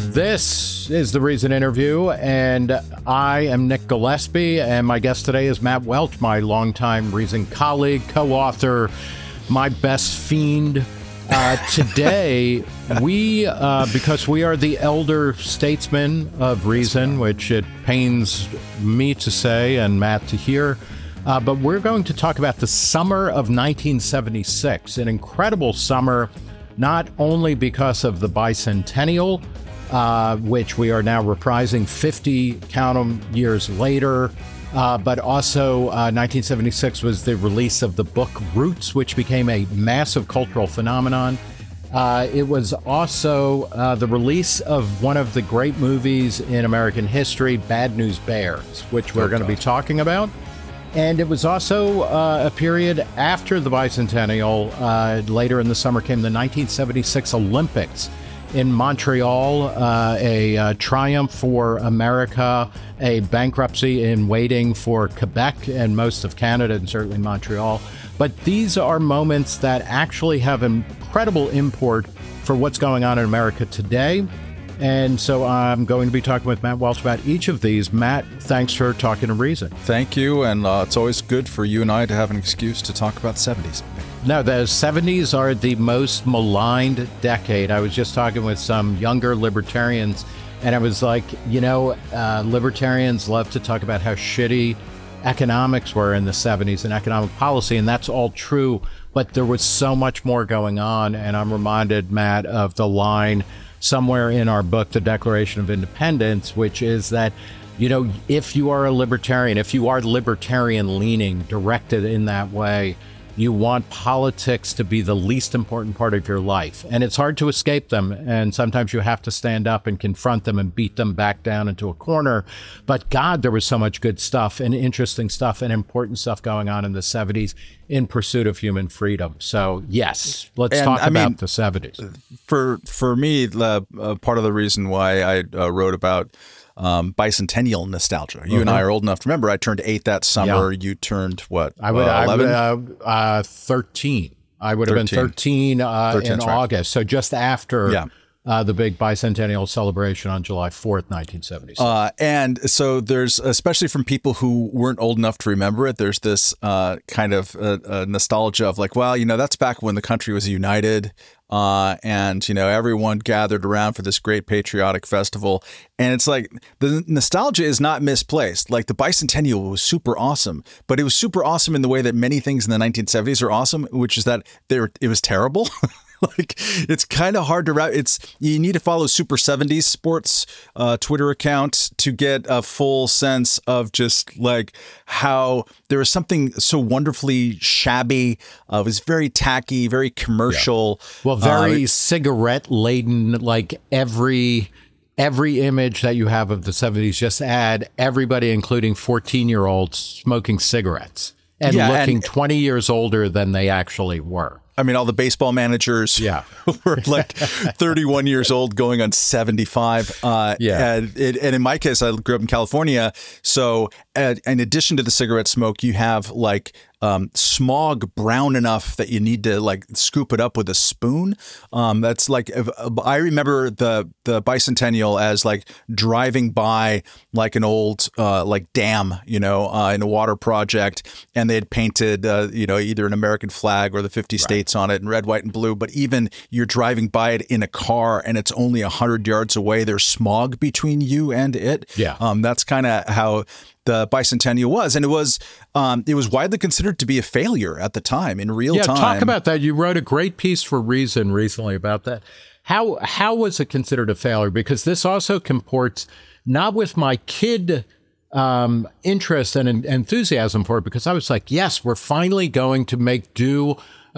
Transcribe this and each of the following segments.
This is the Reason Interview, and I am Nick Gillespie, and my guest today is Matt Welch, my longtime Reason colleague, co-author, my best fiend. Today, because we are the elder statesmen of Reason, which it pains me to say and Matt to hear, but we're going to talk about the summer of 1976, an incredible summer, not only because of the bicentennial, which we are now reprising 50, count 'em, years later, but also 1976 was the release of the book Roots, which became a massive cultural phenomenon. It was also the release of one of the great movies in American history, Bad News Bears, which we're going to be talking about. And it was also a period after the bicentennial. Later in the summer came the 1976 Olympics in Montreal, a triumph for America, a bankruptcy in waiting for Quebec and most of Canada, and certainly Montreal. But these are moments that actually have incredible import for what's going on in America today. And so I'm going to be talking with Matt Welch about each of these. Matt, thanks for talking to Reason. Thank you, and it's always good for you and I to have an excuse to talk about the 70s. No, the 70s are the most maligned decade. I was just talking with some younger libertarians, and I was like, libertarians love to talk about how shitty economics were in the 70s and economic policy, and that's all true, but there was so much more going on. And I'm reminded, Matt, of the line somewhere in our book, The Declaration of Independence, which is that, if you are a libertarian, if you are libertarian leaning, directed in that way, you want politics to be the least important part of your life. And it's hard to escape them. And sometimes you have to stand up and confront them and beat them back down into a corner. But God, there was so much good stuff and interesting stuff and important stuff going on in the 70s in pursuit of human freedom. So yes, let's talk about the 70s. For me, part of the reason why I wrote about bicentennial nostalgia. You and I are old enough to remember. I turned 8 that summer. Yeah. You turned what? 11? 13. I would have been 13 in August. So just after the big bicentennial celebration on July 4th, 1976. And so there's, especially from people who weren't old enough to remember it, there's this kind of nostalgia of like, well, that's back when the country was united. And everyone gathered around for this great patriotic festival. And it's like the nostalgia is not misplaced. Like the bicentennial was super awesome, but it was super awesome in the way that many things in the 1970s are awesome, which is that it was terrible. Like it's kind of hard to you need to follow Super 70s Sports Twitter account to get a full sense of just like how there was something so wonderfully shabby. It was very tacky, very commercial. Yeah. Well, very cigarette laden. Like every image that you have of the 70s just add everybody, including 14-year-olds, smoking cigarettes and looking 20 years older than they actually were. I mean, all the baseball managers were like 31 years old going on 75. And in my case, I grew up in California. So in addition to the cigarette smoke, you have like smog brown enough that you need to like scoop it up with a spoon. That's like, I remember the bicentennial as like driving by like an old like dam, in a water project, and they had painted either an American flag or the 50 states on it in red, white, and blue. But even you're driving by it in a car and it's only 100 yards away, there's smog between you and it. That's kind of how the bicentennial was, and it was widely considered to be a failure at the time in real time. Talk about that. You wrote a great piece for Reason recently about that. How was it considered a failure? Because this also comports not with my kid interest and enthusiasm for it, because I was like, yes, we're finally going to make good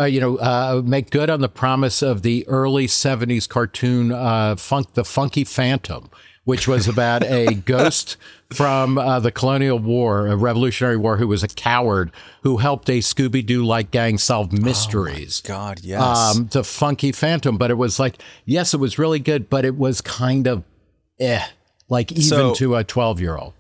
on the promise of the early 70s cartoon, The Funky Phantom, which was about a ghost from the Colonial War, a Revolutionary War, who was a coward who helped a Scooby-Doo-like gang solve mysteries. Oh my God, yes. The Funky Phantom. But it was like, yes, it was really good, but it was kind of like even to a 12-year-old.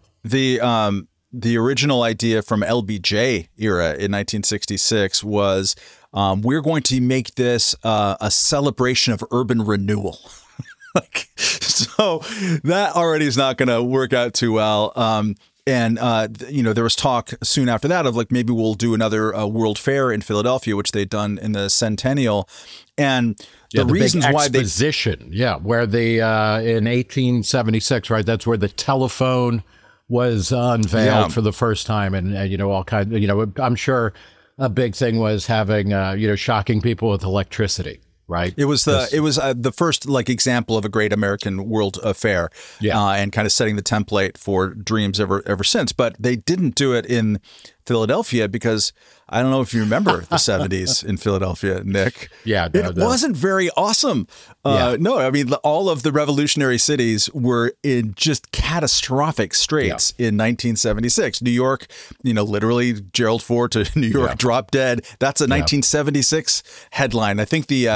The original idea from LBJ era in 1966 was we're going to make this a celebration of urban renewal. So So that already is not going to work out too well. And there was talk soon after that of like maybe we'll do another World Fair in Philadelphia, which they'd done in the centennial. And the reasons big why exposition, where they in 1876, right? That's where the telephone was unveiled for the first time, and all kinds. I'm sure a big thing was having shocking people with electricity. Right. It was the first like example of a great American World Fair, and kind of setting the template for dreams ever since. But they didn't do it in Philadelphia because I don't know if you remember the 70s in Philadelphia, Nick. It wasn't very awesome. No, I mean, all of the revolutionary cities were in just catastrophic straits in 1976. New York, literally Gerald Ford to New York dropped dead. That's a 1976 headline. I think the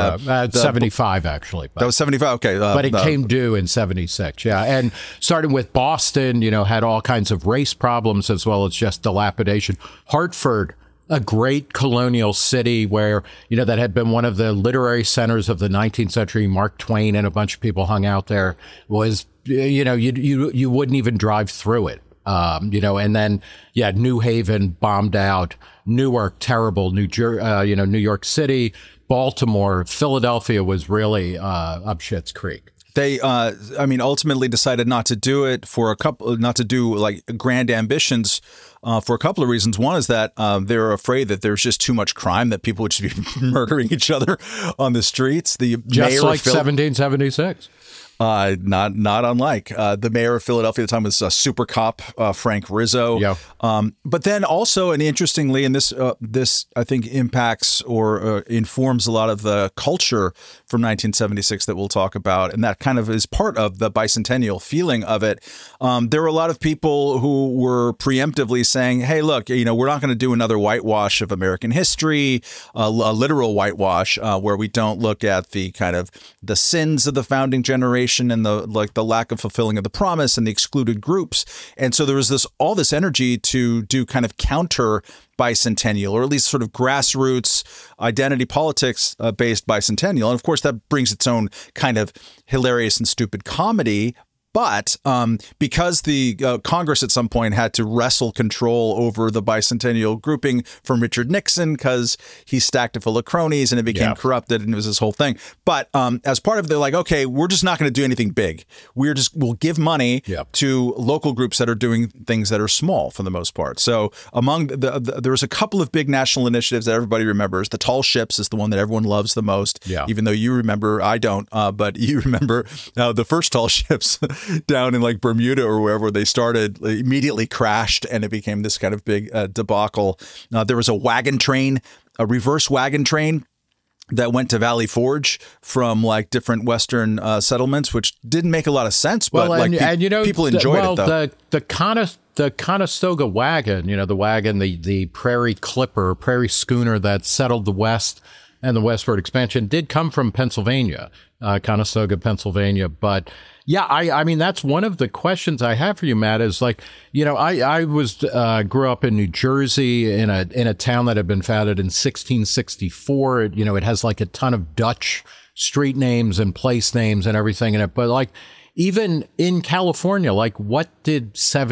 75 actually. That was 75. Okay, but it came due in 76. Yeah, and starting with Boston, had all kinds of race problems as well as just dilapidation. Hartford, a great colonial city where, that had been one of the literary centers of the 19th century. Mark Twain and a bunch of people hung out there. Was, you wouldn't even drive through it. And then, New Haven bombed out, Newark, terrible, New York City, Baltimore, Philadelphia was really up Schitt's Creek. They, ultimately decided not to do it not to do like grand ambitions for a couple of reasons. One is that they're afraid that there's just too much crime, that people would just be murdering each other on the streets. Just like 1776. Not unlike the mayor of Philadelphia at the time was super cop Frank Rizzo. But then also, and interestingly, and this I think impacts or informs a lot of the culture from 1976 that we'll talk about, and that kind of is part of the bicentennial feeling of it. There were a lot of people who were preemptively saying, "Hey, look, we're not going to do another whitewash of American history, a literal whitewash where we don't look at the kind of the sins of the founding generation." And the lack of fulfilling of the promise and the excluded groups. And so there was all this energy to do kind of counter bicentennial, or at least sort of grassroots identity politics based bicentennial. And of course, that brings its own kind of hilarious and stupid comedy. But because the Congress at some point had to wrestle control over the bicentennial grouping from Richard Nixon because he stacked it full of cronies and it became corrupted and it was this whole thing. But as part of it, they're like, okay, we're just not going to do anything big. We'll give money to local groups that are doing things that are small for the most part. So among there was a couple of big national initiatives that everybody remembers. The Tall Ships is the one that everyone loves the most, even though you remember, I don't, but you remember the first Tall Ships down in like Bermuda or wherever they started, immediately crashed, and it became this kind of big debacle. There was a reverse wagon train that went to Valley Forge from like different Western settlements, which didn't make a lot of sense, but people enjoyed it though. The Conestoga wagon, the Prairie Clipper, Prairie Schooner that settled the West and the westward expansion did come from Pennsylvania, Conestoga, Pennsylvania. But I mean, that's one of the questions I have for you, Matt, is like, I grew up in New Jersey in a town that had been founded in 1664. It has like a ton of Dutch street names and place names and everything in it. But like, even in California, like what did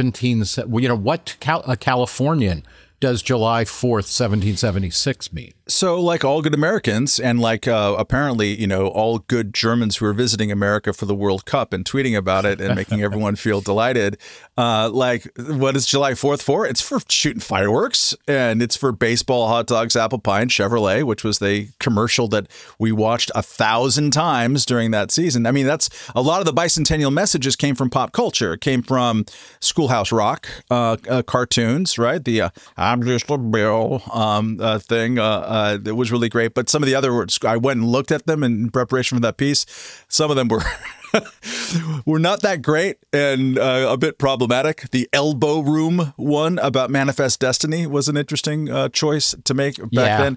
a Californian does July 4th, 1776 mean? So like all good Americans and like apparently, all good Germans who are visiting America for the World Cup and tweeting about it and making everyone feel delighted. Like what is July 4th for? It's for shooting fireworks, and it's for baseball, hot dogs, apple pie, and Chevrolet, which was the commercial that we watched 1,000 times during that season. I mean, that's a lot of the bicentennial messages came from pop culture. It came from Schoolhouse Rock cartoons, right? The I'm just a Bill thing. It was really great. But some of the other words, I went and looked at them in preparation for that piece. Some of them were were not that great and a bit problematic. The elbow room one about Manifest Destiny was an interesting choice to make back then.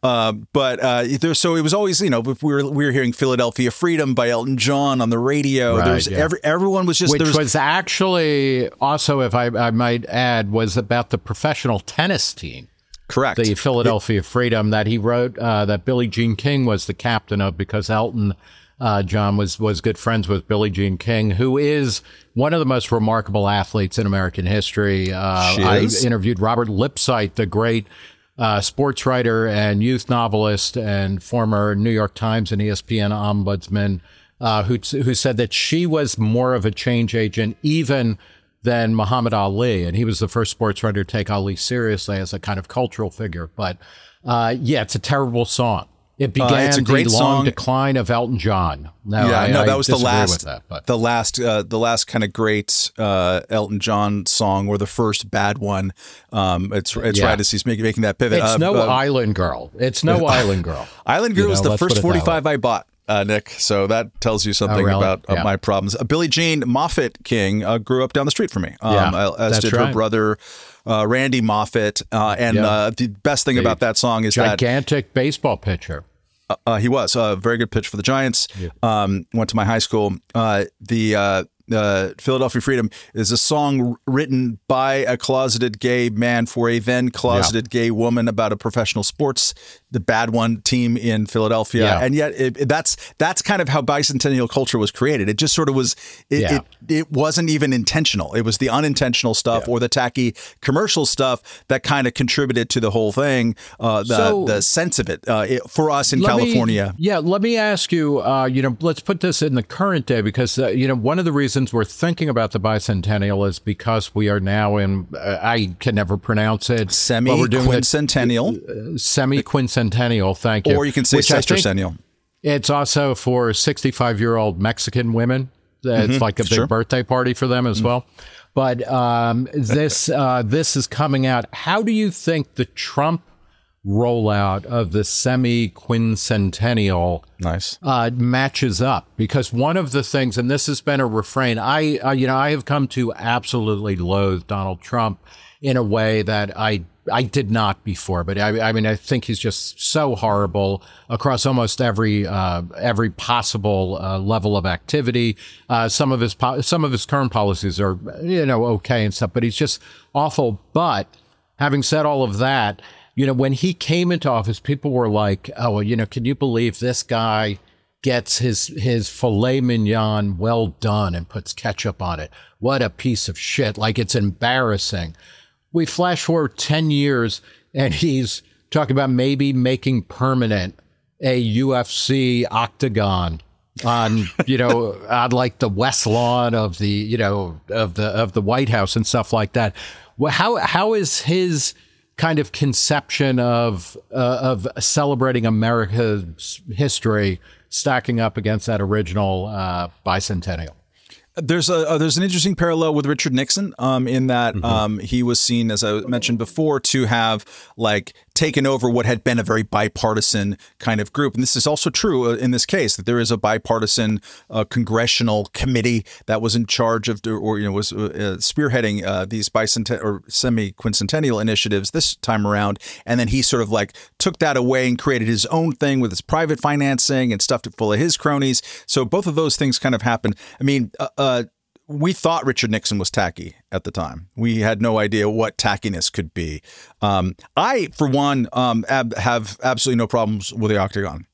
So it was always, if we were hearing Philadelphia Freedom by Elton John on the radio, everyone was just, which was actually also, if I might add, was about the professional tennis team. Correct. The Philadelphia Freedom that he wrote, that Billie Jean King was the captain of, because Elton John was good friends with Billie Jean King, who is one of the most remarkable athletes in American history. I interviewed Robert Lipsyte, the great sports writer and youth novelist and former New York Times and ESPN ombudsman, who said that she was more of a change agent even than Muhammad Ali. And he was the first sports writer to take Ali seriously as a kind of cultural figure. But it's a terrible song. It began the long decline of Elton John. That was the last kind of great Elton John song, or the first bad one. It's right as he's making that pivot. It's Island Girl. It's no Island Girl. Island Girl was the first 45 I bought, Nick. So that tells you something about my problems. Billie Jean Moffett King grew up down the street from me, as did her brother. Randy Moffett, the best thing about that song is gigantic baseball pitcher. He was a very good pitcher for the Giants. Went to my high school. Philadelphia Freedom is a song written by a closeted gay man for a then closeted gay woman about a professional sports, the bad one team in Philadelphia. And yet that's kind of how bicentennial culture was created. It just sort of was, it wasn't even intentional. It was the unintentional stuff or the tacky commercial stuff that kind of contributed to the whole thing, the sense of it for us in California. Let me ask you, let's put this in the current day, because, one of the reasons we're thinking about the bicentennial is because we are now in, I can never pronounce it. Semi-quincentennial. Semi-quincentennial, thank you. Or you can say sesquicennial. It's also for 65-year-old Mexican women. It's like a big birthday party for them as well. But this is coming out. How do you think the Trump rollout of the semi-quincentennial matches up? Because one of the things, and this has been a refrain, I have come to absolutely loathe Donald Trump in a way that I did not before. But I think he's just so horrible across almost every possible level of activity. Some of his current policies are okay and stuff, but he's just awful. But having said all of that, when he came into office, people were like, can you believe this guy gets his filet mignon well done and puts ketchup on it? What a piece of shit. Like, it's embarrassing. We flash forward 10 years and he's talking about maybe making permanent a UFC octagon on, on like the West Lawn of the, of the White House and stuff like that. Well, how is his kind of conception of celebrating America's history stacking up against that original bicentennial? There's an interesting parallel with Richard Nixon in that he was seen, as I mentioned before, to have taken over what had been a very bipartisan kind of group. And this is also true in this case, that there is a bipartisan congressional committee that was in charge of, was spearheading these semi-quincentennial initiatives this time around. And then he sort of took that away and created his own thing with his private financing and stuffed it full of his cronies. So both of those things kind of happened. I mean, we thought Richard Nixon was tacky at the time. We had no idea what tackiness could be. I, for one, have absolutely no problems with the Octagon.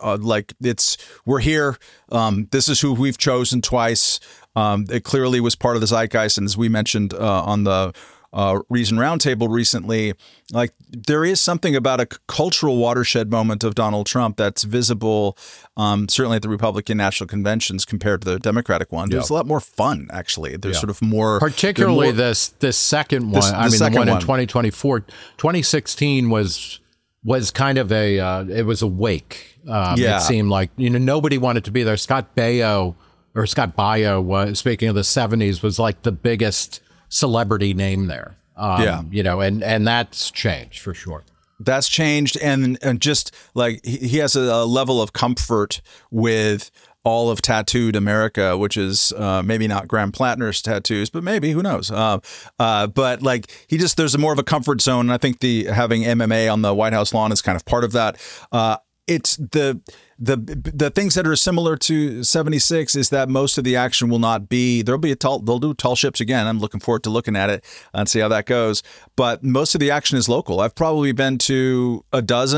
We're here. This is who we've chosen twice. It clearly was part of the zeitgeist. And as we mentioned on the Reason Roundtable recently, there is something about a cultural watershed moment of Donald Trump that's visible, certainly at the Republican National Conventions compared to the Democratic one. There's a lot more fun, actually. There's sort of more, particularly this second one. The one in 2024, 2016 was kind of it was a wake. It seemed like nobody wanted to be there. Scott Baio was, speaking of the 70s, was like the biggest celebrity name there. And that's changed for sure. That's changed. And just he has a level of comfort with all of tattooed America, which is maybe not Graham Plattner's tattoos, but maybe, who knows? But there's more of a comfort zone. And I think having MMA on the White House lawn is kind of part of that. It's the things that are similar to 76 is that most of the action will not be, they'll do tall ships again. I'm looking forward to looking at it and see how that goes. But most of the action is local. I've probably been to a dozen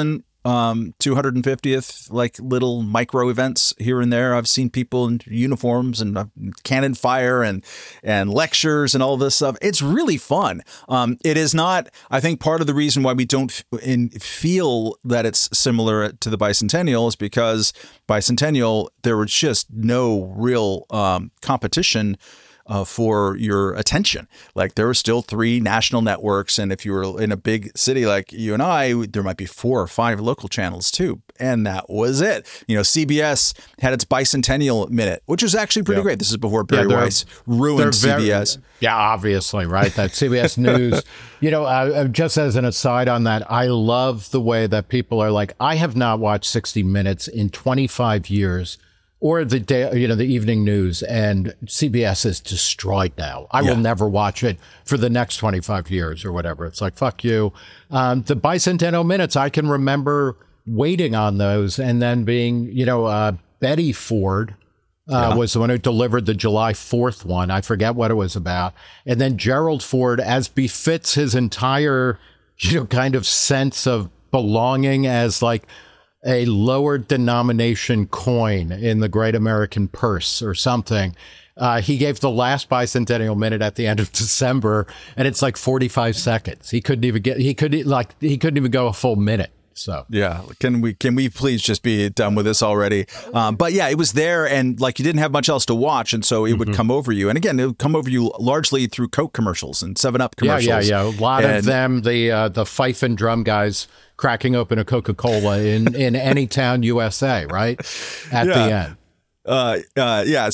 250th, like little micro events here and there. I've seen people in uniforms and cannon fire and lectures and all this stuff. It's really fun. It is not, I think part of the reason why we don't feel that it's similar to the bicentennial is because bicentennial, there was just no real competition for your attention. Like there were still 3 national networks. And if you were in a big city like you and I, there might be 4 or 5 local channels too. And that was it. CBS had its bicentennial minute, which was actually pretty great. This is before Barry Weiss ruined CBS. Obviously, right? That CBS News, just as an aside on that, I love the way that people are like, I have not watched 60 Minutes in 25 years. Or the day, the evening news, and CBS is destroyed now. I will never watch it for the next 25 years or whatever. It's like, fuck you. The bicentennial minutes, I can remember waiting on those and then being, Betty Ford was the one who delivered the July 4th one. I forget what it was about. And then Gerald Ford, as befits his entire, kind of sense of belonging as like a lower denomination coin in the Great American Purse or something. He gave the last bicentennial minute at the end of December, and it's like 45 seconds. He couldn't even go a full minute. So can we please just be done with this already? But yeah, it was there, and like you didn't have much else to watch, and so it would come over you. And again, it would come over you largely through Coke commercials and 7-Up commercials. Yeah. A lot of them, the fife and drum guys cracking open a Coca-Cola in Anytown, USA, right? At the end.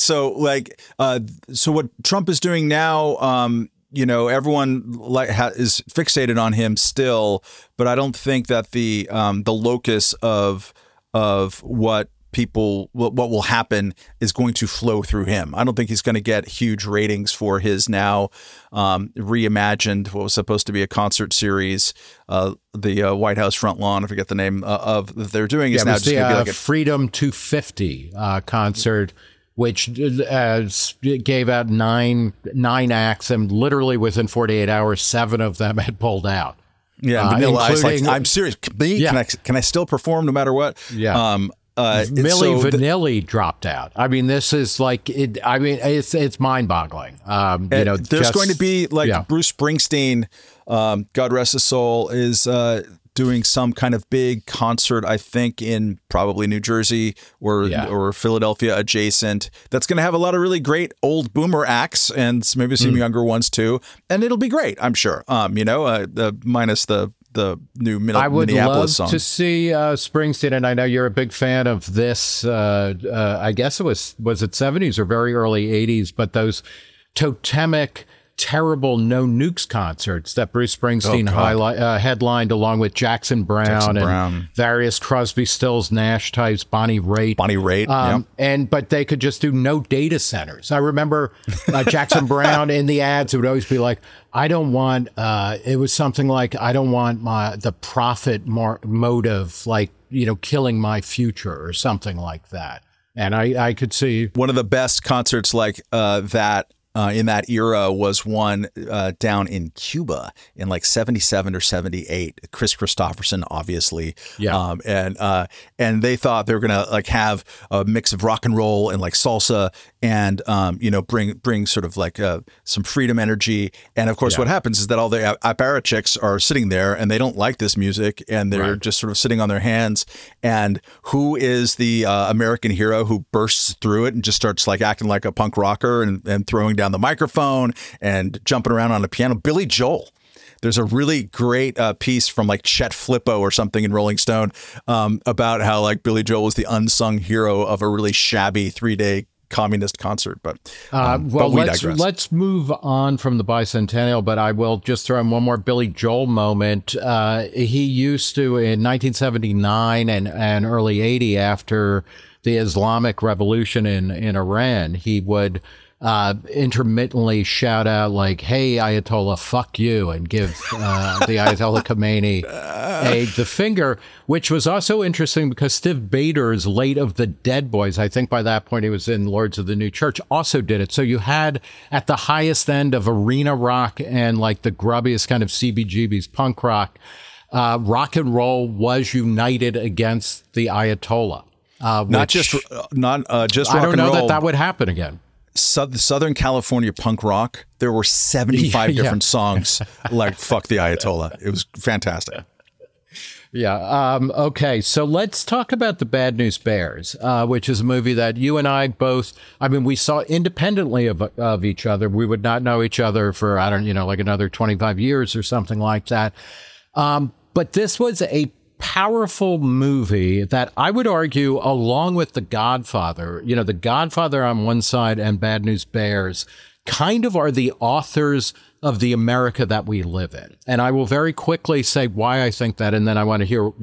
So what Trump is doing now, everyone is fixated on him still, but I don't think that the locus of what will happen is going to flow through him. I don't think he's going to get huge ratings for his now reimagined, what was supposed to be a concert series, the White House front lawn. I forget the name of that they're doing. Is now just going to be like a Freedom 250 concert, which gave out nine acts, and literally within 48 hours, 7 of them had pulled out. Yeah, Vanilla Ice. Like, I'm serious. Can I still perform no matter what? Yeah. Milli Vanilli dropped out. I mean, this is like it. I mean, it's mind-boggling. There's going to be Bruce Springsteen, God rest his soul, is doing some kind of big concert, I think, in probably New Jersey or Philadelphia adjacent. That's going to have a lot of really great old boomer acts and maybe some younger ones too. And it'll be great, I'm sure. Minus the new Minneapolis song. I would love to see Springsteen, and I know you're a big fan of this. I guess it was it 70s or very early 80s, but those totemic, terrible No Nukes concerts that Bruce Springsteen headlined along with Jackson Browne and various Crosby, Stills, Nash types, Bonnie Raitt. But they could just do no data centers. I remember Jackson Browne in the ads, it would always be like, I don't want, it was something like, I don't want the profit motive, like, killing my future or something like that. And I could see. One of the best concerts like that in that era was one down in Cuba in like 77 or 78. Chris Christopherson, obviously. Yeah. And they thought they were going to like have a mix of rock and roll and like salsa and, bring sort of like some freedom energy. And of course, what happens is that all the apparatchiks are sitting there and they don't like this music and they're just sort of sitting on their hands. And who is the American hero who bursts through it and just starts like acting like a punk rocker and throwing down the microphone and jumping around on a piano? Billy Joel. There's a really great piece from like Chet Flippo or something in Rolling Stone about how like Billy Joel was the unsung hero of a really shabby 3-day communist concert. But we digress. Let's move on from the bicentennial, but I will just throw in one more Billy Joel moment. He used to, in 1979 and early 80, after the Islamic Revolution in Iran, he would intermittently shout out like, "Hey, Ayatollah, fuck you," and give the Ayatollah Khomeini the finger, which was also interesting because Steve Bader's Late of the Dead Boys, I think by that point he was in Lords of the New Church, also did it. So you had at the highest end of arena rock and like the grubbiest kind of CBGB's punk rock, rock and roll was united against the Ayatollah. Not just rock and roll. I don't know that would happen again. Southern California punk rock, there were 75 different songs like "Fuck the Ayatollah." It was fantastic. Yeah. Okay. So let's talk about The Bad News Bears, which is a movie that you and I both, we saw independently of each other. We would not know each other for, like another 25 years or something like that. But this was a powerful movie that I would argue, along with The Godfather, The Godfather on one side and Bad News Bears kind of are the authors of the America that we live in. And I will very quickly say why I think that. And then I want to hear,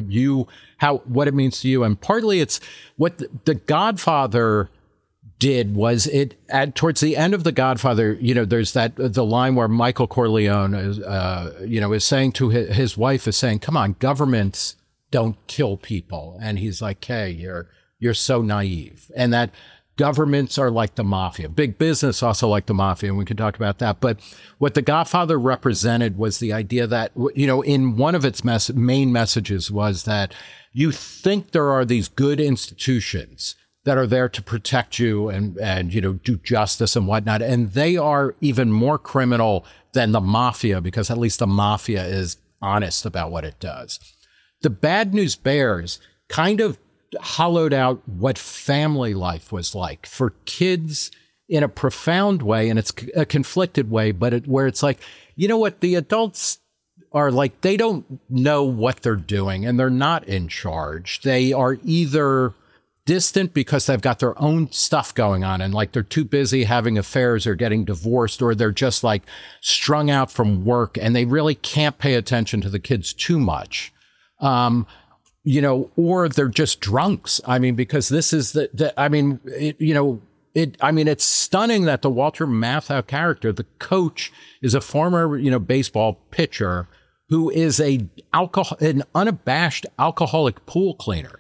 what it means to you. And partly it's what the Godfather did was towards the end of The Godfather, there's the line where Michael Corleone is saying to his wife is saying, come on, governments don't kill people. And he's like, hey, you're so naive. And that governments are like the mafia. Big business also like the mafia, and we can talk about that. But what The Godfather represented was the idea that, in one of its main messages was that you think there are these good institutions that are there to protect you and do justice and whatnot. And they are even more criminal than the mafia, because at least the mafia is honest about what it does. The Bad News Bears kind of hollowed out what family life was like for kids in a profound way, and it's a conflicted way, but where it's like, what the adults are like, they don't know what they're doing and they're not in charge. They are either distant because they've got their own stuff going on and like they're too busy having affairs or getting divorced, or they're just like strung out from work and they really can't pay attention to the kids too much. Or they're just drunks. Because this is it's stunning that the Walter Matthau character, the coach, is a former, baseball pitcher who is an unabashed alcoholic pool cleaner,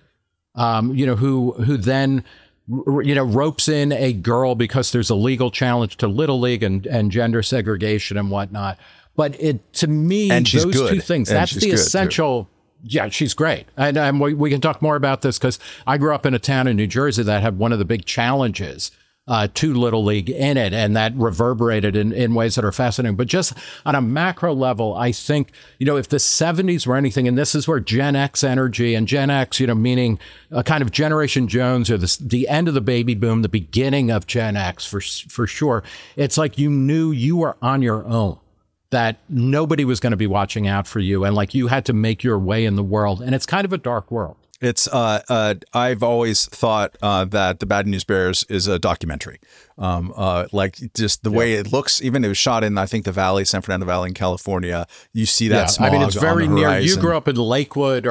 who then, ropes in a girl because there's a legal challenge to Little League and gender segregation and whatnot. But to me, those two things, that's the essential. Yeah, she's great. And we can talk more about this because I grew up in a town in New Jersey that had one of the big challenges to Little League in it, and that reverberated in ways that are fascinating. But just on a macro level, I think, if the 70s were anything, and this is where Gen X energy, and Gen X, meaning a kind of Generation Jones, or the end of the baby boom, the beginning of Gen X for sure. It's like you knew you were on your own, that nobody was going to be watching out for you, and like you had to make your way in the world. And it's kind of a dark world. It's I've always thought that The Bad News Bears is a documentary, like just the way it looks. Even it was shot in, I think, the Valley, San Fernando Valley in California. You see that smog. It's very near. You grew up in Lakewood,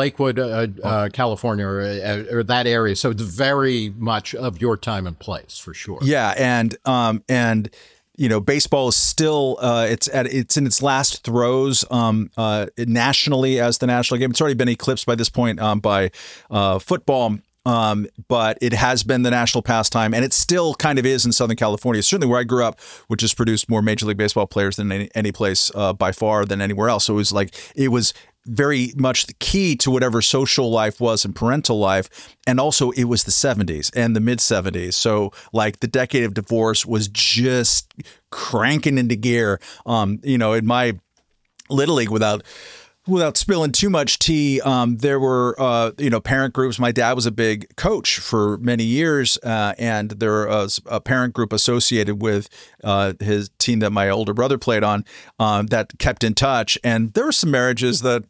California, or that area, so it's very much of your time and place for sure. Yeah, and baseball is still it's in its last throes nationally as the national game. It's already been eclipsed by this point by football, but it has been the national pastime, and it still kind of is in Southern California. Certainly where I grew up, which has produced more Major League Baseball players than any place by far than anywhere else. So it was very much the key to whatever social life was and parental life. And also it was the 70s and the mid 70s. So like the decade of divorce was just cranking into gear. In my Little League, without spilling too much tea, there were, parent groups. My dad was a big coach for many years, and there was a parent group associated with his team that my older brother played on that kept in touch. And there were some marriages that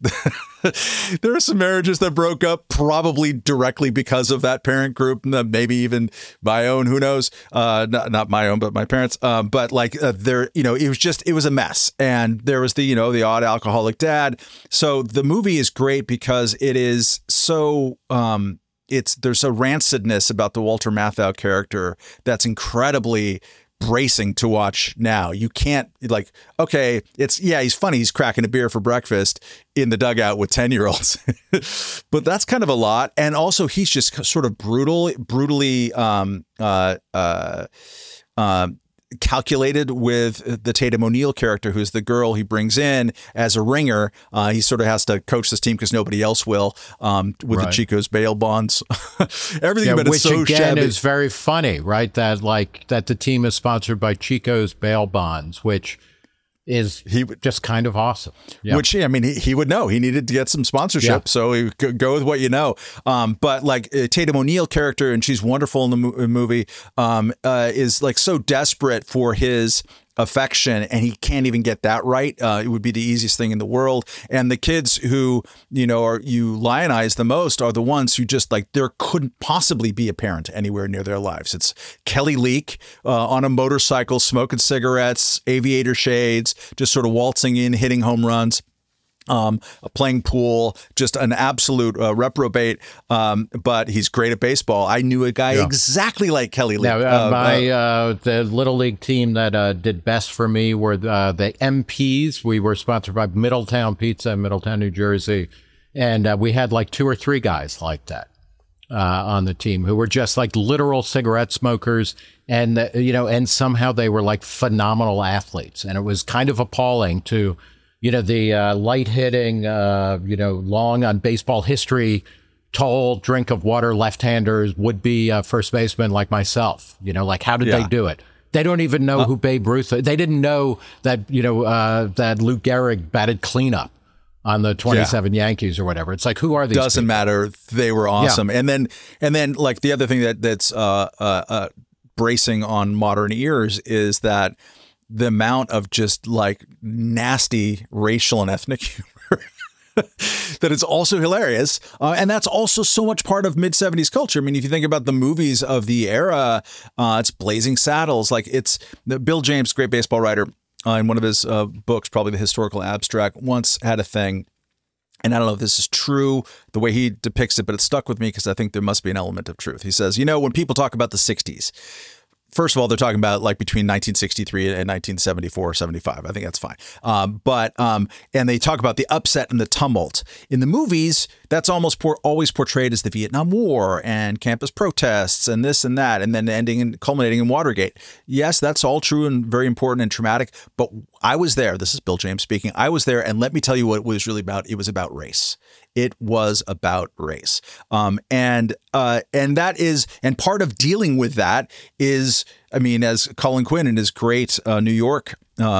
broke up probably directly because of that parent group, maybe even my own, who knows, not my own, but my parents. But it was a mess. And there was the odd alcoholic dad. So the movie is great because it is so, there's a rancidness about the Walter Matthau character that's incredibly bracing to watch now. You can't he's funny. He's cracking a beer for breakfast in the dugout with 10-year-olds, but that's kind of a lot. And also he's just sort of brutally, calculated with the Tatum O'Neal character, who's the girl he brings in as a ringer. He sort of has to coach this team because nobody else will, with the Chico's bail bonds. Everything about it is so which again shabby. is very funny, right? That the team is sponsored by Chico's bail bonds, which is just kind of awesome. Yeah. Which, I mean, he would know. He needed to get some sponsorship, so he could go with what you know. But like Tatum O'Neal character, and she's wonderful in the movie, is like so desperate for his affection, and he can't even get that right. It would be the easiest thing in the world. And the kids who, you lionize the most are the ones who just like, there couldn't possibly be a parent anywhere near their lives. It's Kelly Leak on a motorcycle, smoking cigarettes, aviator shades, just sort of waltzing in, hitting home runs. Playing pool, just an absolute reprobate, but he's great at baseball. I knew a guy exactly like Kelly Leak. The Little League team that did best for me were the MPs. We were sponsored by Middletown Pizza in Middletown, New Jersey. And we had like 2 or 3 guys like that on the team who were just like literal cigarette smokers. And, and somehow they were like phenomenal athletes. And it was kind of appalling to... the light-hitting, long on baseball history, tall drink of water left-handers would be first baseman like myself. Like how did they do it? They don't even know who Babe Ruth is. They didn't know that, that Lou Gehrig batted cleanup on the 27 Yankees or whatever. It's like, who are these Doesn't people? matter. They were awesome. Yeah. And then like the other thing that's bracing on modern ears is that the amount of just like nasty racial and ethnic humor that is also hilarious. And that's also so much part of mid-70s culture. I mean, if you think about the movies of the era, it's Blazing Saddles. Like Bill James, great baseball writer, in one of his books, probably The Historical Abstract, once had a thing. And I don't know if this is true, the way he depicts it, but it stuck with me because I think there must be an element of truth. He says, when people talk about the 60s, first of all, they're talking about like between 1963 and 1974 or 75. I think that's fine. And they talk about the upset and the tumult. In the movies, that's almost always portrayed as the Vietnam War and campus protests and this and that, and then ending and culminating in Watergate. Yes, that's all true and very important and traumatic. But I was there. This is Bill James speaking. I was there. And let me tell you what it was really about. It was about race. It was about race. And that is, and part of dealing with that is, as Colin Quinn in his great New York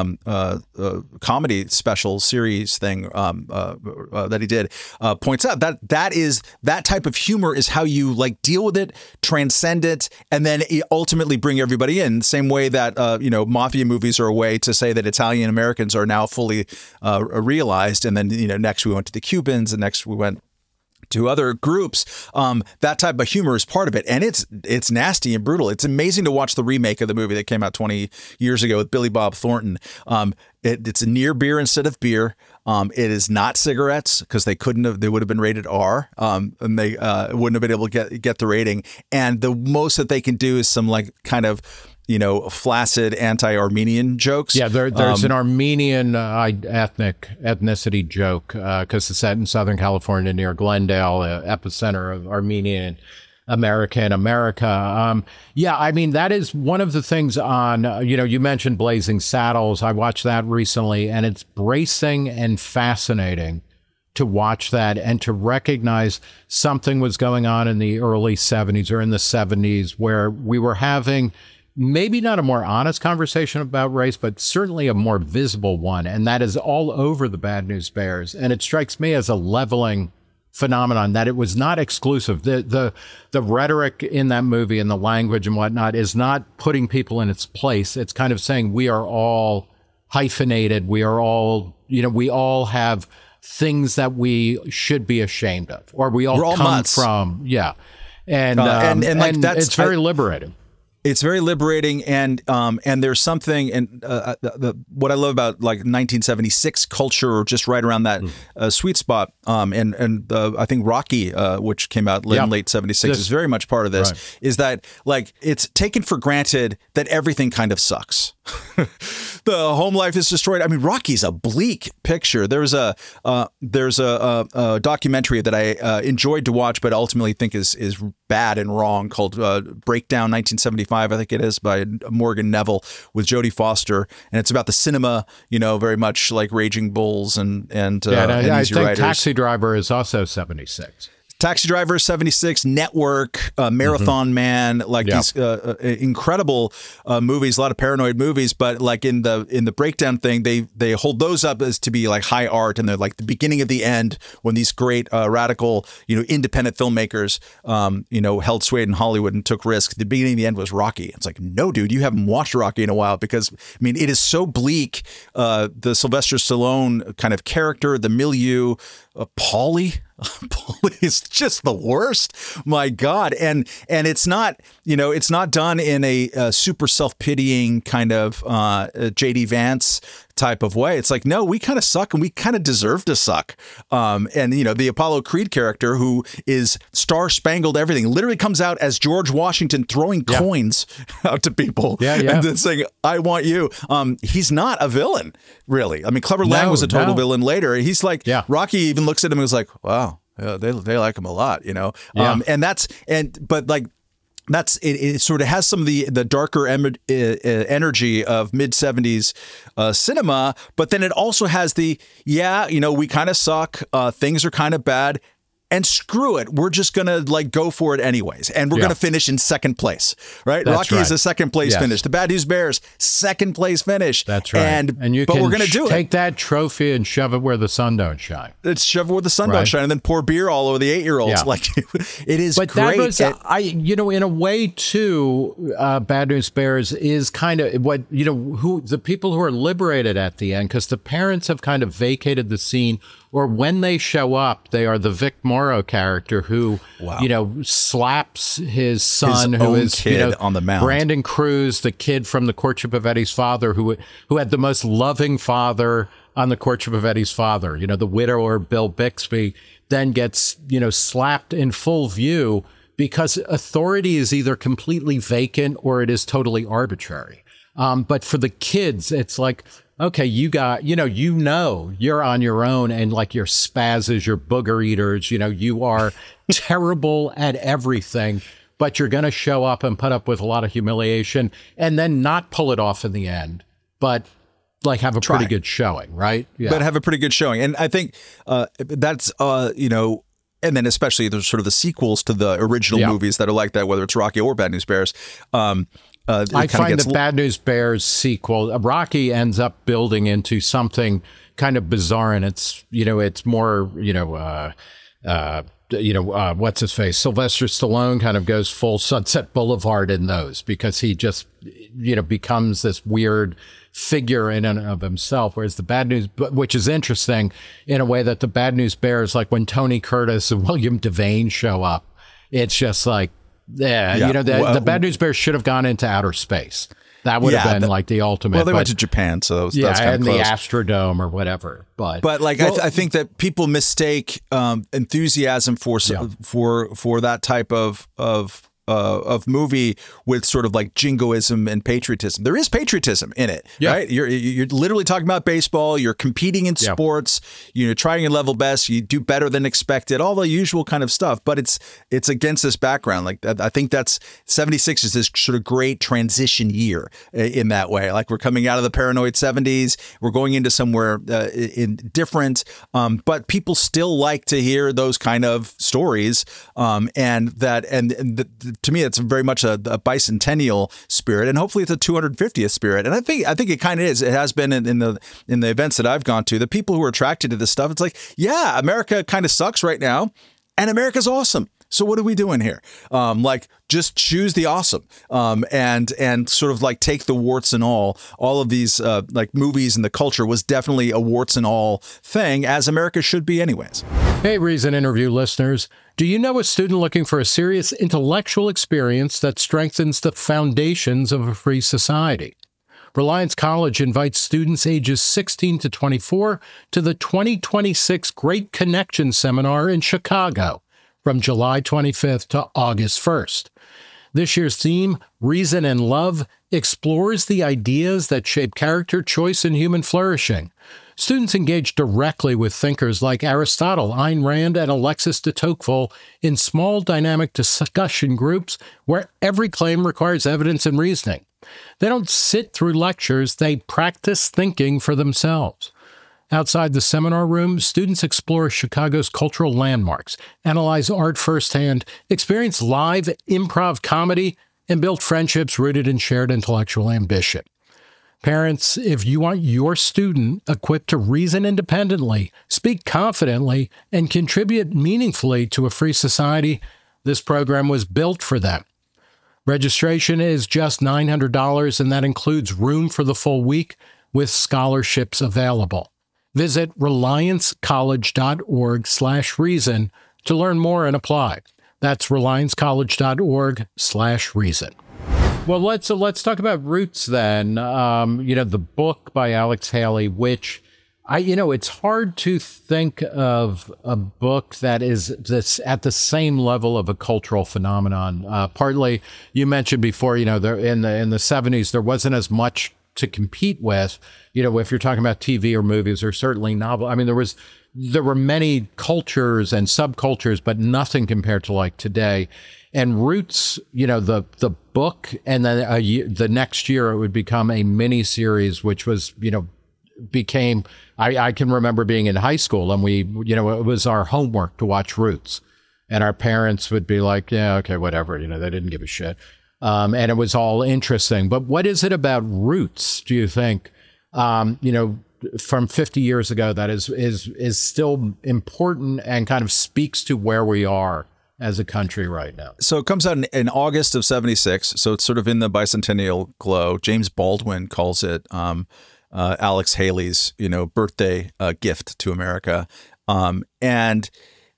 comedy special series thing that he did points out, that type of humor is how you like deal with it, transcend it, and then ultimately bring everybody in. Same way that mafia movies are a way to say that Italian Americans are now fully realized, and then next we went to the Cubans, and next we went to other groups. That type of humor is part of it, and it's nasty and brutal. It's amazing to watch the remake of the movie that came out 20 years ago with Billy Bob Thornton. It's a near beer instead of beer. It is not cigarettes because they would have been rated R, and they wouldn't have been able to get the rating. And the most that they can do is some like kind of flaccid anti-Armenian jokes. Yeah, there's an Armenian ethnicity joke because it's set in Southern California near Glendale, epicenter of Armenian American America. That is one of the things on, you mentioned Blazing Saddles. I watched that recently, and it's bracing and fascinating to watch that and to recognize something was going on in the early 70s or in the 70s where we were having maybe not a more honest conversation about race, but certainly a more visible one. And that is all over the Bad News Bears. And it strikes me as a leveling phenomenon that it was not exclusive. The rhetoric in that movie and the language and whatnot is not putting people in its place. It's kind of saying we are all hyphenated. We are all, we all have things that we should be ashamed of, or we're all come mutts. From. Yeah. And it's very liberating. It's very liberating, and there's something, and what I love about like 1976 culture, just right around that sweet spot, and I think Rocky, which came out in late 76, is very much part of this. Right. Is that like it's taken for granted that everything kind of sucks. The home life is destroyed. I mean, Rocky's a bleak picture. There's a documentary that I enjoyed to watch, but ultimately think is bad and wrong, called Breakdown 1975, I think it is, by Morgan Neville with Jodie Foster, and it's about the cinema, very much like Raging Bulls and I Easy think Riders. Taxi Driver is also 76. Taxi Driver, 76, Network, Marathon Man, these incredible movies, a lot of paranoid movies. But like in the Breakdown thing, they hold those up as to be like high art, and they're like the beginning of the end when these great radical, independent filmmakers, held sway in Hollywood and took risks. The beginning of the end was Rocky. It's like, no, dude, you haven't watched Rocky in a while, because it is so bleak. The Sylvester Stallone kind of character, the milieu, Paulie is just the worst. My God. And it's not, it's not done in a super self-pitying kind of J.D. Vance type of way. It's like, no, we kind of suck and we kind of deserve to suck. The Apollo Creed character, who is star-spangled everything, literally comes out as George Washington throwing coins out to people and then saying, I want you. He's not a villain, really. Clever Lang was a total villain later. He's like, Rocky even looks at him and was like, wow, they like him a lot, That's it sort of has some of the darker energy of mid-70s cinema, but then it also has we kind of suck, things are kind of bad, and screw it, we're just going to go for it anyways, and we're going to finish in second place, right? That's Rocky right. is a second place finish. The Bad News Bears, second place finish. That's right. But we're going to do it. Take that trophy and shove it where the sun don't shine. It's shove it where the sun don't shine, and then pour beer all over the 8-year-olds. It is but great. That was, in a way too, Bad News Bears is kind of what, who the people who are liberated at the end, because the parents have kind of vacated the scene, or when they show up, they are the Vic Morrow character who, slaps his son, who is kid on the mound. Brandon Cruz, the kid from The Courtship of Eddie's Father, who had the most loving father on The Courtship of Eddie's Father. The widower Bill Bixby then gets, slapped in full view because authority is either completely vacant or it is totally arbitrary. But for the kids, it's like, okay, you're on your own, and like your spazzes, your booger eaters, you are terrible at everything, but you're going to show up and put up with a lot of humiliation and then not pull it off in the end, but have a pretty good showing, right? Yeah. But have a pretty good showing. And I think that's, and then especially there's sort of the sequels to the original movies that are like that, whether it's Rocky or Bad News Bears. I find the Bad News Bears sequel, Rocky ends up building into something kind of bizarre, and it's more what's his face, Sylvester Stallone kind of goes full Sunset Boulevard in those, because he just becomes this weird figure in and of himself, whereas the Bad News, which is interesting in a way that the Bad News Bears, like when Tony Curtis and William Devane show up, it's just like, the Bad News Bears should have gone into outer space. That would have been like the ultimate. Well, they went to Japan, so that's kind of close. The Astrodome or whatever. But I think that people mistake enthusiasm for that type of movie with sort of like jingoism and patriotism. There is patriotism in it, right? You're literally talking about baseball. You're competing in sports. You're trying your level best. You do better than expected. All the usual kind of stuff. But it's against this background. Like I think that's 76 is this sort of great transition year in that way. Like we're coming out of the paranoid 70s. We're going into somewhere different. But people still like to hear those kind of stories. To me, it's very much a bicentennial spirit, and hopefully it's a 250th spirit. And I think it kind of is. It has been in the events that I've gone to. The people who are attracted to this stuff, it's like, yeah, America kind of sucks right now, and America's awesome. So what are we doing here? Just choose the awesome, and sort of like take the warts and all of these movies, and the culture was definitely a warts and all thing, as America should be anyways. Hey, Reason Interview listeners. Do you know a student looking for a serious intellectual experience that strengthens the foundations of a free society? Reliance College invites students ages 16 to 24 to the 2026 Great Connection Seminar in Chicago from July 25th to August 1st. This year's theme, Reason and Love, explores the ideas that shape character, choice, and human flourishing. Students engage directly with thinkers like Aristotle, Ayn Rand, and Alexis de Tocqueville in small dynamic discussion groups where every claim requires evidence and reasoning. They don't sit through lectures, they practice thinking for themselves. Outside the seminar room, students explore Chicago's cultural landmarks, analyze art firsthand, experience live improv comedy, and build friendships rooted in shared intellectual ambition. Parents, if you want your student equipped to reason independently, speak confidently, and contribute meaningfully to a free society, this program was built for them. Registration is just $900, and that includes room for the full week with scholarships available. Visit reliancecollege.org/reason to learn more and apply. That's reliancecollege.org/reason. Well, let's talk about Roots then. The book by Alex Haley, which it's hard to think of a book that is this at the same level of a cultural phenomenon. Partly, you mentioned before, there in the 70s there wasn't as much to compete with, if you're talking about TV or movies or certainly novel. I mean, there were many cultures and subcultures, but nothing compared to like today. And Roots, the book, and then the next year it would become a mini series, which was, became. I can remember being in high school, and we, it was our homework to watch Roots, and our parents would be like, yeah, okay, whatever, they didn't give a shit. And it was all interesting. But what is it about Roots, do you think, from 50 years ago that is still important and kind of speaks to where we are as a country right now? So it comes out in August of 76. So it's sort of in the bicentennial glow. James Baldwin calls it Alex Haley's, birthday gift to America. And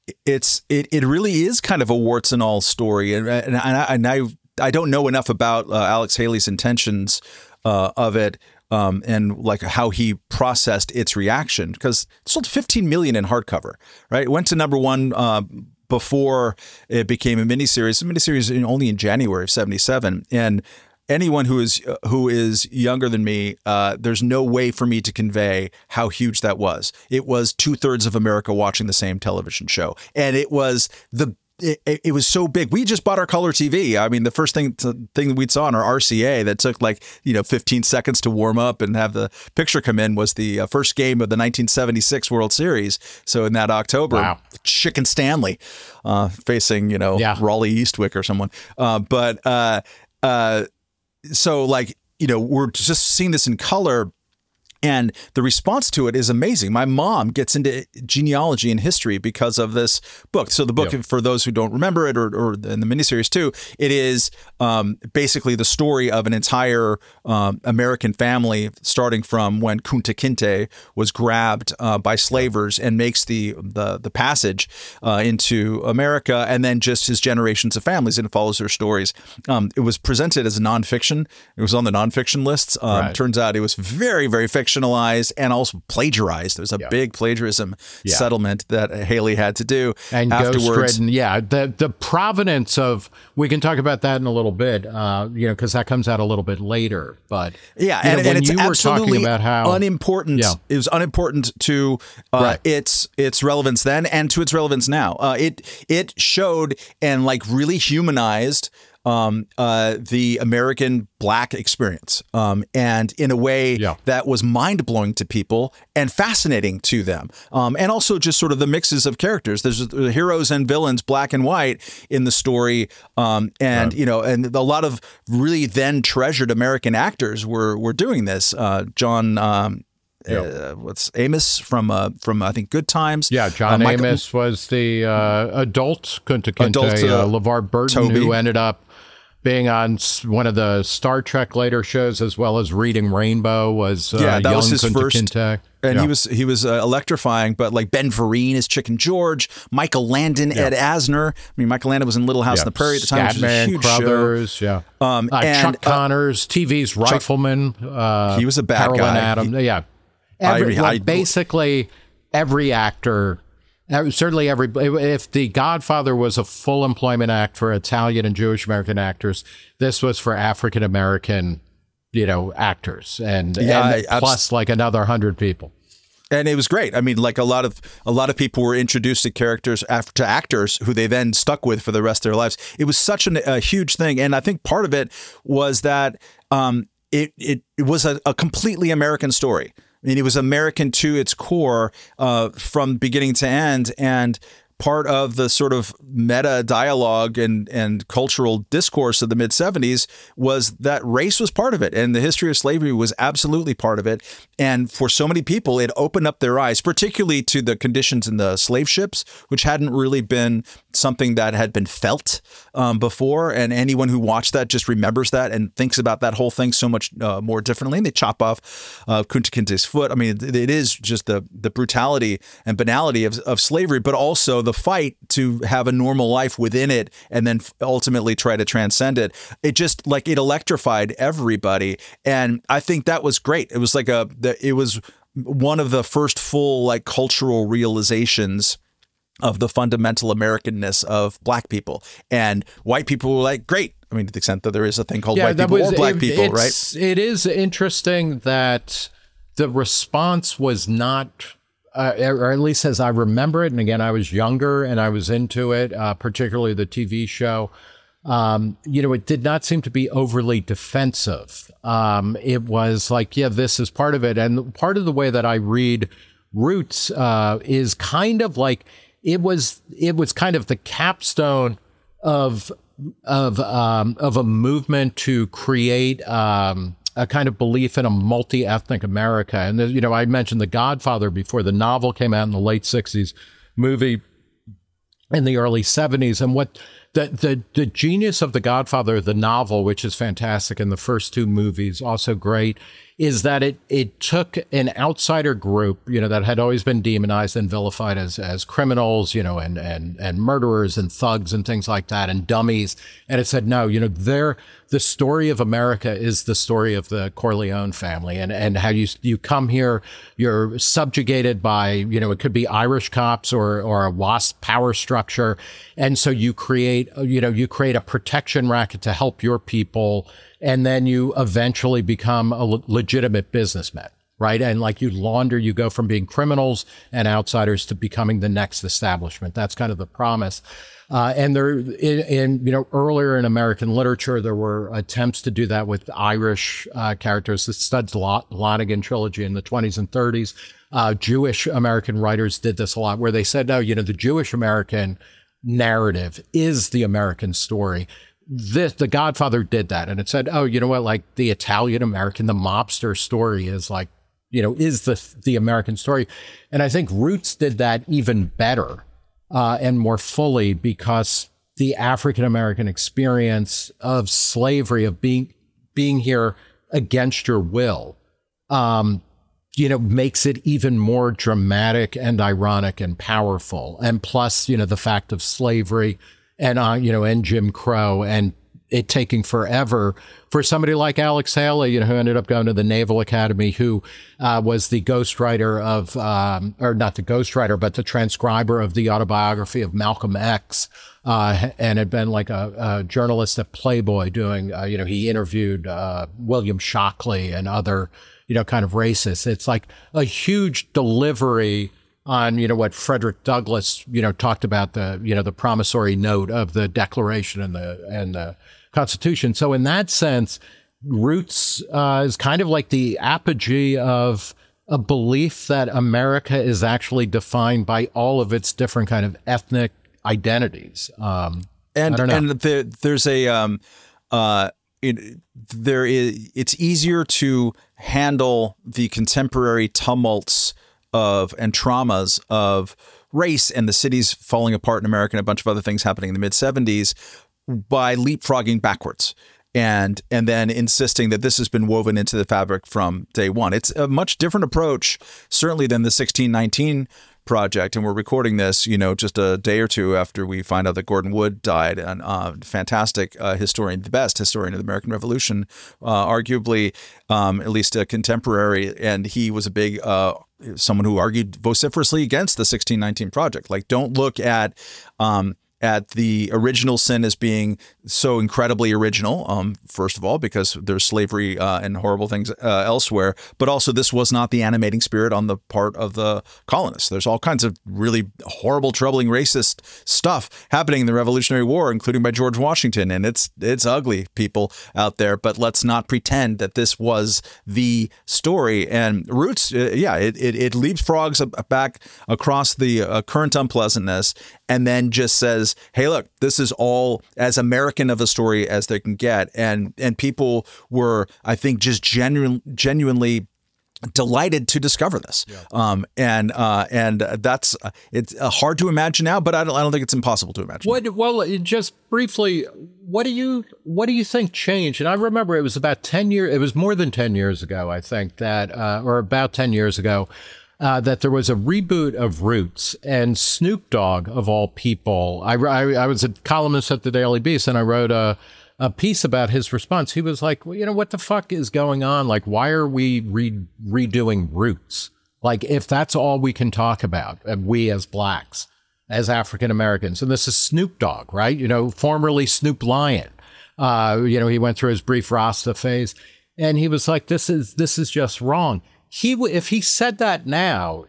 it really is kind of a warts and all story. And I don't know enough about Alex Haley's intentions of it. And like how he processed its reaction, because it sold 15 million in hardcover, right? It went to number one before it became a miniseries. A miniseries only in January of 77. And anyone who is younger than me, there's no way for me to convey how huge that was. It was 2/3 of America watching the same television show, and it was It was so big. We just bought our color TV. I mean, the first thing we saw on our RCA that took 15 seconds to warm up and have the picture come in was the first game of the 1976 World Series. So in that October, wow. Chicken Stanley facing, Raleigh Eastwick or someone. We're just seeing this in color. And the response to it is amazing. My mom gets into genealogy and history because of this book. So the book, for those who don't remember it, or in the miniseries too, it is basically the story of an entire American family, starting from when Kunta Kinte was grabbed by slavers and makes the passage into America, and then just his generations of families, and it follows their stories. It was presented as a nonfiction. It was on the nonfiction lists. Turns out it was very, very fictionalized and also plagiarized. There was a big plagiarism settlement that Haley had to do and afterwards. The provenance of, we can talk about that in a little bit, because that comes out a little bit later. But and it's absolutely about how unimportant. Yeah. It was unimportant to its relevance then and to its relevance now. It showed and really humanized the American Black experience, and in a way that was mind-blowing to people and fascinating to them, and also just sort of the mixes of characters. There's the heroes and villains, black and white, in the story, and a lot of really then treasured American actors were doing this. John. What's Amos from I think Good Times? Yeah, John Amos was the adult Kunta Kinte. LeVar Burton, Toby, who ended up being on one of the Star Trek later shows, as well as Reading Rainbow, was that young was his Kunta first. Kinte. And he was electrifying, but Ben Vereen is Chicken George, Michael Landon, Ed Asner. I mean, Michael Landon was in Little House on the Prairie at the time, which was a huge Crothers, show. And Chuck Connors, TV's Rifleman. He was a bad Carolyn guy. Adams. Basically every actor Certainly, if The Godfather was a full employment act for Italian and Jewish American actors, this was for African American, actors, and plus like another 100 people. And it was great. I mean, like a lot of people were introduced to actors who they then stuck with for the rest of their lives. It was such a huge thing, and I think part of it was that it was a completely American story. I mean, it was American to its core from beginning to end, and part of the sort of meta dialogue and cultural discourse of the mid-'70s was that race was part of it, and the history of slavery was absolutely part of it. And for so many people, it opened up their eyes, particularly to the conditions in the slave ships, which hadn't really been something that had been felt before. And anyone who watched that just remembers that and thinks about that whole thing so much more differently. And they chop off Kunta Kinte's foot. I mean, it is just the brutality and banality of slavery, but also the fight to have a normal life within it and then ultimately try to transcend it. It just like it electrified everybody. And I think that was great. It was like it was one of the first full like cultural realizations of the fundamental Americanness of Black people. And white people were like, great. I mean, to the extent that there is a thing called white people or Black people, right? It is interesting that the response was not, or at least as I remember it, and again, I was younger and I was into it, particularly the TV show, it did not seem to be overly defensive. It was like, yeah, this is part of it. And part of the way that I read Roots is kind of like, it was kind of the capstone of a movement to create a kind of belief in a multi-ethnic America. And I mentioned The Godfather before. The novel came out in the late 60s, movie in the early 70s. And what the genius of The Godfather, the novel, which is fantastic, and the first two movies also great, is that it took an outsider group, that had always been demonized and vilified as criminals, and murderers and thugs and things like that, and dummies. And it said, no, the story of America is the story of the Corleone family, and how you come here, you're subjugated by, it could be Irish cops or a WASP power structure. And so you create a protection racket to help your people. And then you eventually become a legitimate businessman, right? And like you go from being criminals and outsiders to becoming the next establishment. That's kind of the promise. And there, earlier in American literature, there were attempts to do that with Irish characters. The Studs Lonigan trilogy in the 20s and 30s. Jewish American writers did this a lot, where they said, no, the Jewish American narrative is the American story. The Godfather did that, and it said, oh, you know what, like the Italian American, the mobster story is like, is the American story. And I think Roots did that even better and more fully, because the African American experience of slavery, of being here against your will, makes it even more dramatic and ironic and powerful. And plus, the fact of slavery and Jim Crow, and it taking forever for somebody like Alex Haley, who ended up going to the Naval Academy, who was the ghostwriter of, or not the ghostwriter, but the transcriber of the autobiography of Malcolm X, and had been like a journalist at Playboy doing, he interviewed William Shockley and other, kind of racists. It's like a huge delivery on, what Frederick Douglass, talked about, the promissory note of the Declaration and the Constitution. So in that sense, Roots is kind of like the apogee of a belief that America is actually defined by all of its different kind of ethnic identities. It's easier to handle the contemporary tumults and traumas of race and the cities falling apart in America and a bunch of other things happening in the mid-'70s by leapfrogging backwards and then insisting that this has been woven into the fabric from day one. It's a much different approach, certainly, than the 1619 Project. And we're recording this, just a day or two after we find out that Gordon Wood died, and fantastic historian, the best historian of the American Revolution, arguably, at least a contemporary. And he was a big someone who argued vociferously against the 1619 Project. Like, don't look at the original sin as being so incredibly original, first of all, because there's slavery and horrible things elsewhere, but also this was not the animating spirit on the part of the colonists. There's all kinds of really horrible, troubling, racist stuff happening in the Revolutionary War, including by George Washington, and it's ugly, people out there, but let's not pretend that this was the story. And Roots, it leapfrogs back across the current unpleasantness and then just says, hey, look, this is all as American of a story as they can get. And people were, I think, just genuinely delighted to discover this. Yeah. And that's it's hard to imagine now, but I don't think it's impossible to imagine. Well, just briefly, what do you think changed? And I remember it was about 10 years, it was more than 10 years ago, I think, that or about 10 years ago, that there was a reboot of Roots, and Snoop Dogg, of all people, I was a columnist at the Daily Beast, and I wrote a piece about his response. He was like, well, what the fuck is going on? Like, why are we redoing Roots? Like, if that's all we can talk about, we as blacks, as African Americans, and this is Snoop Dogg, right? Formerly Snoop Lion. He went through his brief Rasta phase, and he was like, this is just wrong. If he said that now,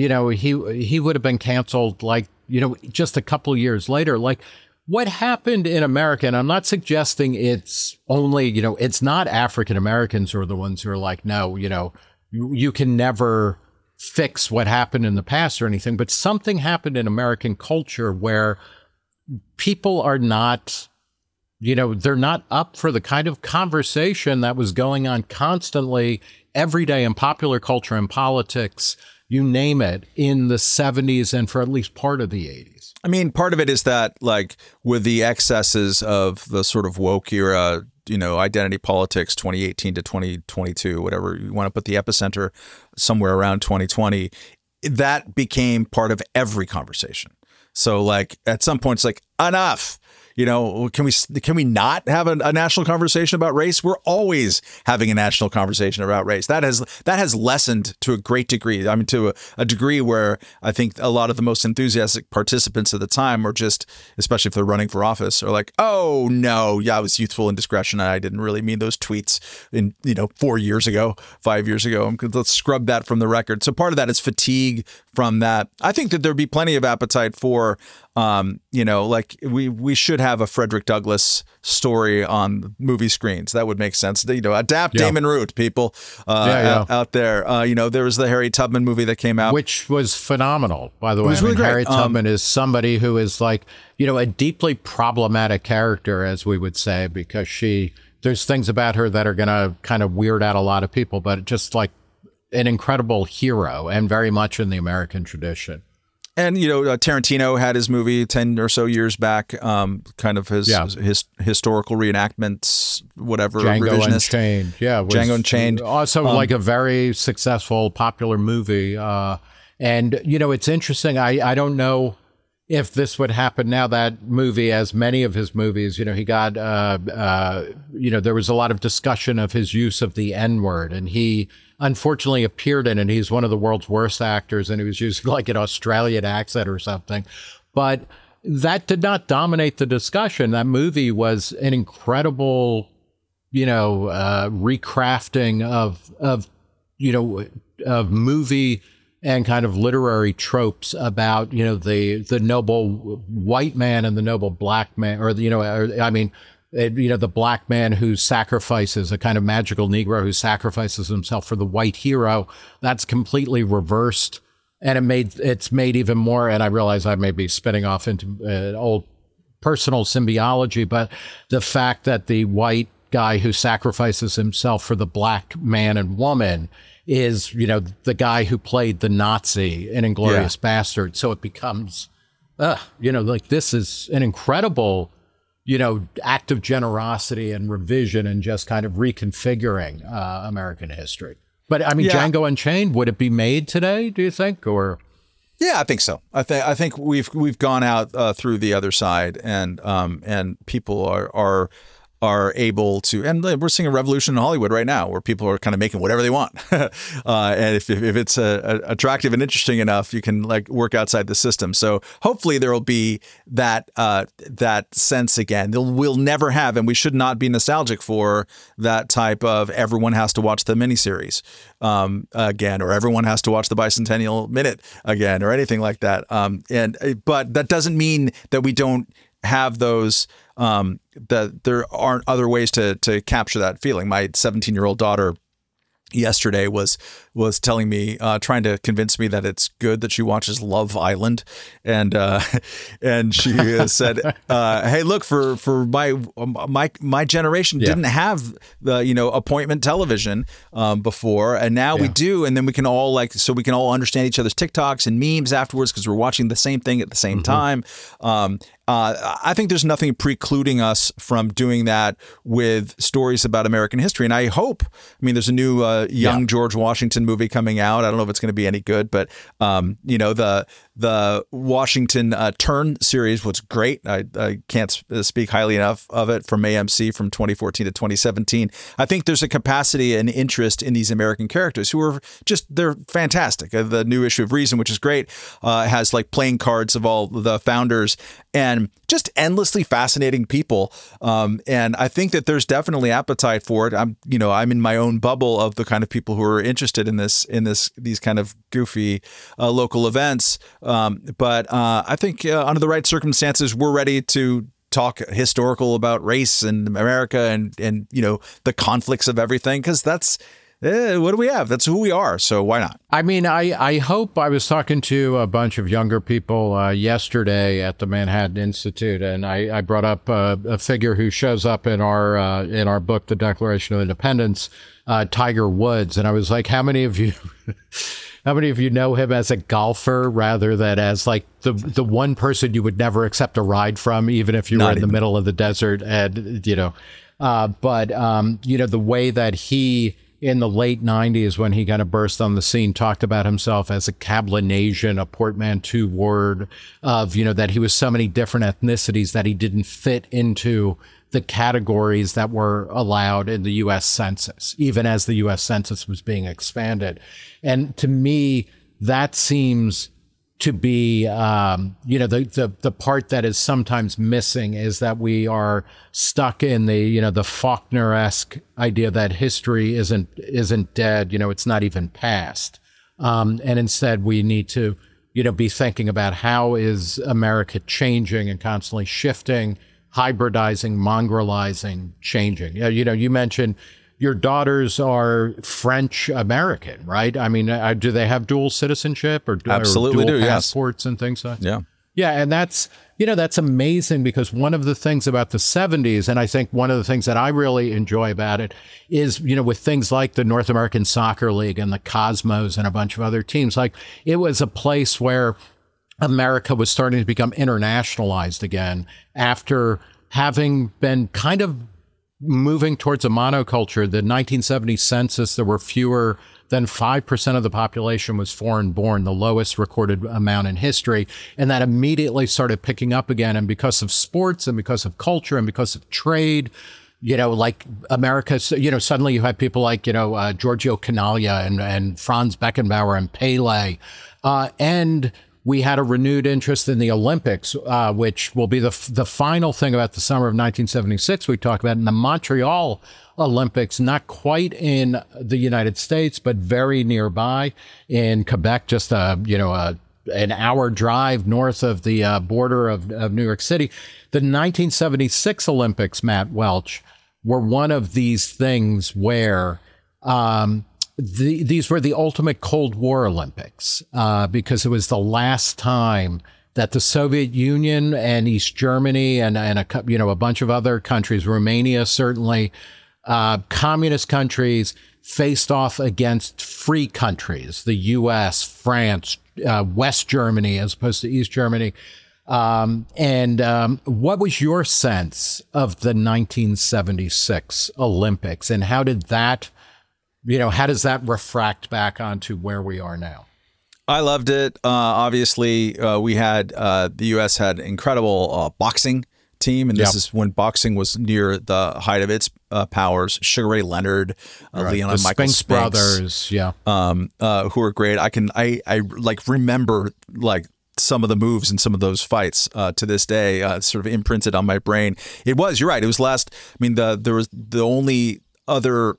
he would have been canceled, like, just a couple of years later. Like, what happened in America, and I'm not suggesting it's only, it's not African Americans who are the ones who are like, no, you can never fix what happened in the past or anything, but something happened in American culture where people are not, they're not up for the kind of conversation that was going on constantly every day in popular culture and politics, you name it, in the 70s and for at least part of the 80s. I mean, part of it is that, like, with the excesses of the sort of woke era, identity politics, 2018 to 2022, whatever you want to put the epicenter, somewhere around 2020, that became part of every conversation. So, like, at some point, it's like, enough. Can we not have a national conversation about race? We're always having a national conversation about race. That has lessened to a great degree. I mean, to a degree where I think a lot of the most enthusiastic participants at the time were just, especially if they're running for office, are like, oh no, yeah, I was youthful indiscretion. I didn't really mean those tweets in 4 years ago, 5 years ago. Let's scrub that from the record. So part of that is fatigue from that. I think that there'd be plenty of appetite for, like we should have a Frederick Douglass story on movie screens. That would make sense. Adapt Damon Root, people out there. There was the Harry Tubman movie that came out, which was phenomenal, by the way. Really great. Harry Tubman is somebody who is like, a deeply problematic character, as we would say, because there's things about her that are going to kind of weird out a lot of people, but just like an incredible hero and very much in the American tradition. And, Tarantino had his movie 10 or so years back, kind of his historical reenactments, whatever. Django Unchained. Yeah. Django Unchained. Also like a very successful, popular movie. And, it's interesting. I don't know if this would happen now. That movie, as many of his movies, he got, there was a lot of discussion of his use of the N-word, and he unfortunately appeared in it. He's one of the world's worst actors, and he was using like an Australian accent or something. But that did not dominate the discussion. That movie was an incredible, recrafting of movie and kind of literary tropes about, the noble white man and the noble black man, the black man who sacrifices, a kind of magical Negro who sacrifices himself for the white hero. That's completely reversed. And it's made even more, and I realize I may be spinning off into old personal symbiology, but the fact that the white guy who sacrifices himself for the black man and woman is, the guy who played the Nazi in Inglourious Basterds. So it becomes, like, this is an incredible, act of generosity and revision and just kind of reconfiguring American history. But I mean, Django Unchained, would it be made today, do you think? Or yeah, I think so. I think we've gone out through the other side, and people are are able to, and we're seeing a revolution in Hollywood right now where people are kind of making whatever they want. And if it's attractive and interesting enough, you can like work outside the system. So hopefully there will be that sense again. We'll never have, and we should not be nostalgic for that type of everyone has to watch the miniseries again, or everyone has to watch the Bicentennial Minute again, or anything like that. But that doesn't mean that we don't have those, that there aren't other ways to capture that feeling. My 17-year-old daughter yesterday was telling me, trying to convince me that it's good that she watches Love Island, and she said, "Hey, look, for my generation didn't have the appointment television before, and now we do, and then we can all understand each other's TikToks and memes afterwards because we're watching the same thing at the same time." I think there's nothing precluding us from doing that with stories about American history. And I hope, there's a new young George Washington movie coming out. I don't know if it's going to be any good, but, the Washington Turn series was great. I can't speak highly enough of it, from AMC from 2014 to 2017. I think there's a capacity and interest in these American characters who are they're fantastic. The new issue of Reason, which is great, has like playing cards of all the founders and just endlessly fascinating people. And I think that there's definitely appetite for it. I'm in my own bubble of the kind of people who are interested in these kind of goofy local events. But I think under the right circumstances, we're ready to talk historical about race and America and the conflicts of everything, because that's what do we have? That's who we are. So why not? I hope. I was talking to a bunch of younger people yesterday at the Manhattan Institute, and I brought up a figure who shows up in our book, The Declaration of Independence, Tiger Woods. And I was like, how many of you know him as a golfer rather than as like the one person you would never accept a ride from, even if you were in the middle of the desert? And, the way that he, in the late 90s, when he kind of burst on the scene, talked about himself as a Cablinasian, a portmanteau word of, that he was so many different ethnicities that he didn't fit into the categories that were allowed in the U.S. Census, even as the U.S. Census was being expanded. And to me, that seems to be, the part that is sometimes missing is that we are stuck in the Faulkner-esque idea that history isn't dead, it's not even past. And instead we need to, be thinking about how is America changing and constantly shifting, hybridizing, mongrelizing, changing. You mentioned your daughters are French American, right? Do they have dual citizenship or absolutely dual do, passports and things like that? Yeah. Yeah, and that's amazing, because one of the things about the 70s, and I think one of the things that I really enjoy about it is, with things like the North American Soccer League and the Cosmos and a bunch of other teams, like it was a place where America was starting to become internationalized again after having been kind of moving towards a monoculture. The 1970 census, there were fewer than 5% of the population was foreign born, the lowest recorded amount in history. And that immediately started picking up again. And because of sports and because of culture and because of trade, like America, suddenly you had people like, Giorgio Canaglia and Franz Beckenbauer and Pele. And we had a renewed interest in the Olympics, which will be the final thing about the summer of 1976 we talked about, in the Montreal Olympics, not quite in the United States, but very nearby in Quebec, just an hour drive north of the border of New York City. The 1976 Olympics, Matt Welch, were one of these things where these were the ultimate Cold War Olympics, because it was the last time that the Soviet Union and East Germany and a bunch of other countries, Romania certainly, communist countries, faced off against free countries, the U.S., France, West Germany as opposed to East Germany. What was your sense of the 1976 Olympics, and how did that, how does that refract back onto where we are now? I loved it. Obviously, we had the U.S. had incredible boxing team, and this is when boxing was near the height of its powers. Sugar Ray Leonard, Leon and Michael Spinks brothers, who are great. I like remember like some of the moves in some of those fights to this day, sort of imprinted on my brain. You're right. It was there was the only other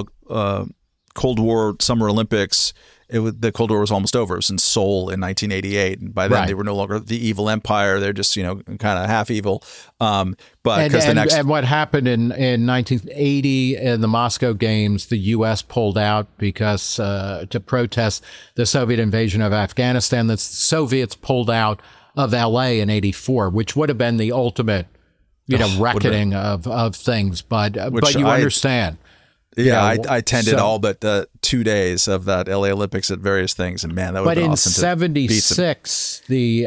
Cold War Summer Olympics. The Cold War was almost over. It was in Seoul in 1988, and by then they were no longer the evil empire. They're just kind of half evil. And what happened in 1980 in the Moscow Games, the U.S. pulled out because to protest the Soviet invasion of Afghanistan. The Soviets pulled out of L.A. in '84, which would have been the ultimate, reckoning of things. But you understand. Yeah, I attended all but the 2 days of that LA Olympics at various things, and man, that would have been awesome. But in '76,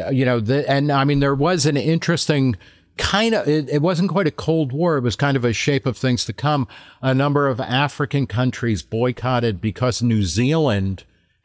there was an interesting kind of. It wasn't quite a Cold War; it was kind of a shape of things to come. A number of African countries boycotted because New Zealand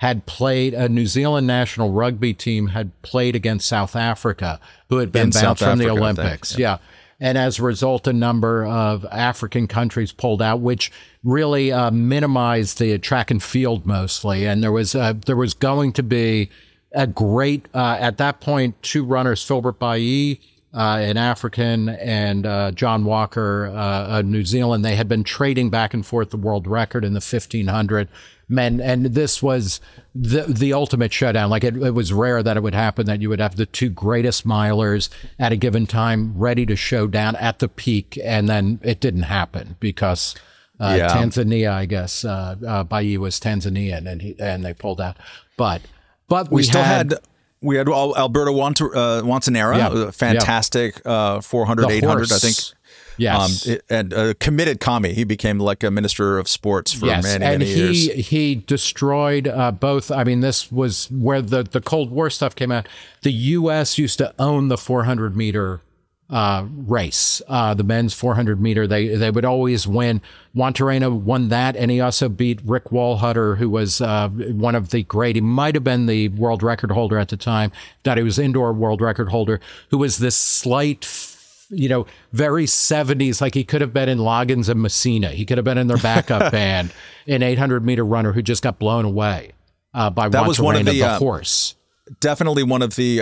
national rugby team had played against South Africa, who had been banned from the Olympics. Yeah. And as a result, a number of African countries pulled out, which really minimized the track and field mostly. And there was going to be a great, at that point, two runners, Filbert Bayi, an African, and John Walker, a New Zealand. They had been trading back and forth the world record in the 1500 men. And this was the ultimate showdown. Like it was rare that it would happen that you would have the two greatest milers at a given time ready to show down at the peak. And then it didn't happen because Tanzania, I guess, Bayi was Tanzanian and they pulled out. But we had Alberto Montanera, fantastic 400, 800, I think. Yes. And a committed commie. He became like a minister of sports for many years. And he destroyed both. I mean, this was where the Cold War stuff came out. The U.S. used to own the 400-meter race, the men's 400-meter. They would always win. Monterrey won that, and he also beat Rick Walhutter, who was one of the great. He might have been the world record holder at the time. That he was indoor world record holder, who was this slight, very 70s, like he could have been in Loggins and Messina. He could have been in their backup band, an 800-meter runner who just got blown away by that was one of the horse. Definitely one of the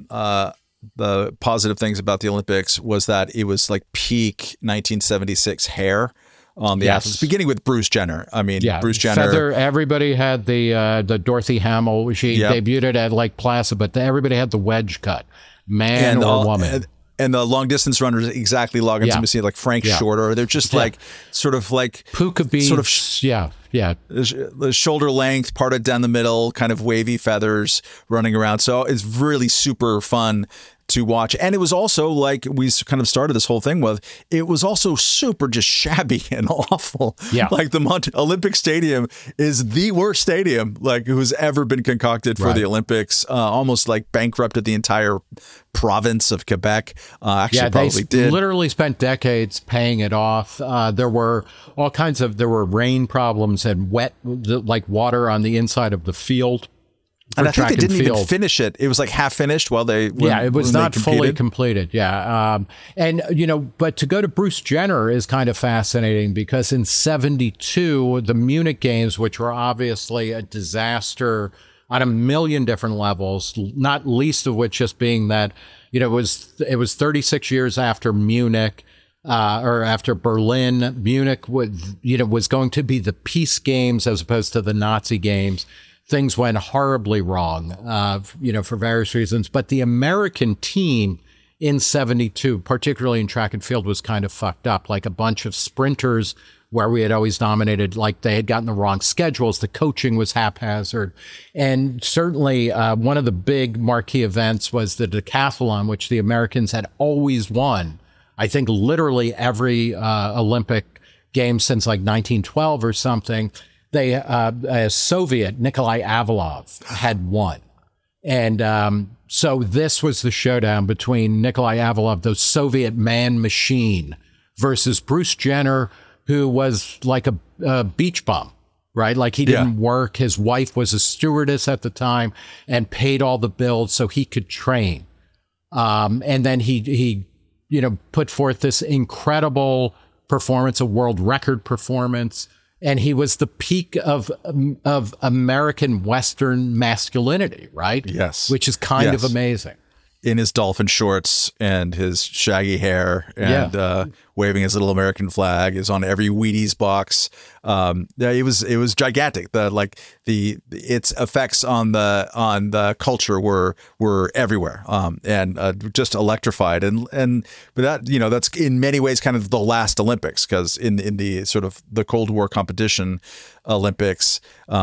positive things about the Olympics was that it was like peak 1976 hair on the athletes, beginning with Bruce Jenner. I mean, Bruce Jenner. Everybody had the Dorothy Hamill. She debuted it at Lake Placid, but everybody had the wedge cut, man or woman. And the long distance runners, exactly Loggins and Messina, like Frank Shorter. They're just like sort of like Puka Beach, sort of the shoulder length, parted down the middle, kind of wavy feathers running around. So it's really super fun to watch. And it was also like we kind of started this whole thing with, it was also super just shabby and awful. Yeah. Like the Olympic Stadium is the worst stadium like who's ever been concocted for the Olympics. Almost like bankrupted the entire province of Quebec. They literally spent decades paying it off. There were all kinds of, rain problems and like water on the inside of the field. And I think they didn't even finish it. It was like half finished while they it was not fully completed. But to go to Bruce Jenner is kind of fascinating because in '72, the Munich Games, which were obviously a disaster on a million different levels, not least of which just being that it was 36 years after Munich. Or after Berlin. Munich was going to be the peace games as opposed to the Nazi games. Things went horribly wrong, for various reasons. But the American team in '72, particularly in track and field, was kind of fucked up. Like a bunch of sprinters where we had always dominated, like they had gotten the wrong schedules. The coaching was haphazard. And certainly one of the big marquee events was the decathlon, which the Americans had always won. I think literally every Olympic game since like 1912 or something. A Soviet, Nikolai Avalov, had won. And so this was the showdown between Nikolai Avalov, the Soviet man machine, versus Bruce Jenner, who was like a beach bum, right? Like he didn't work. His wife was a stewardess at the time and paid all the bills so he could train. And then he put forth this incredible performance, a world record performance. And he was the peak of American Western masculinity, right? Yes. Which is kind of amazing. In his dolphin shorts and his shaggy hair and waving his little American flag, is on every Wheaties box. It was gigantic. Its effects on the culture were everywhere, and just electrified. But that's in many ways kind of the last Olympics, because in the sort of the Cold War competition Olympics,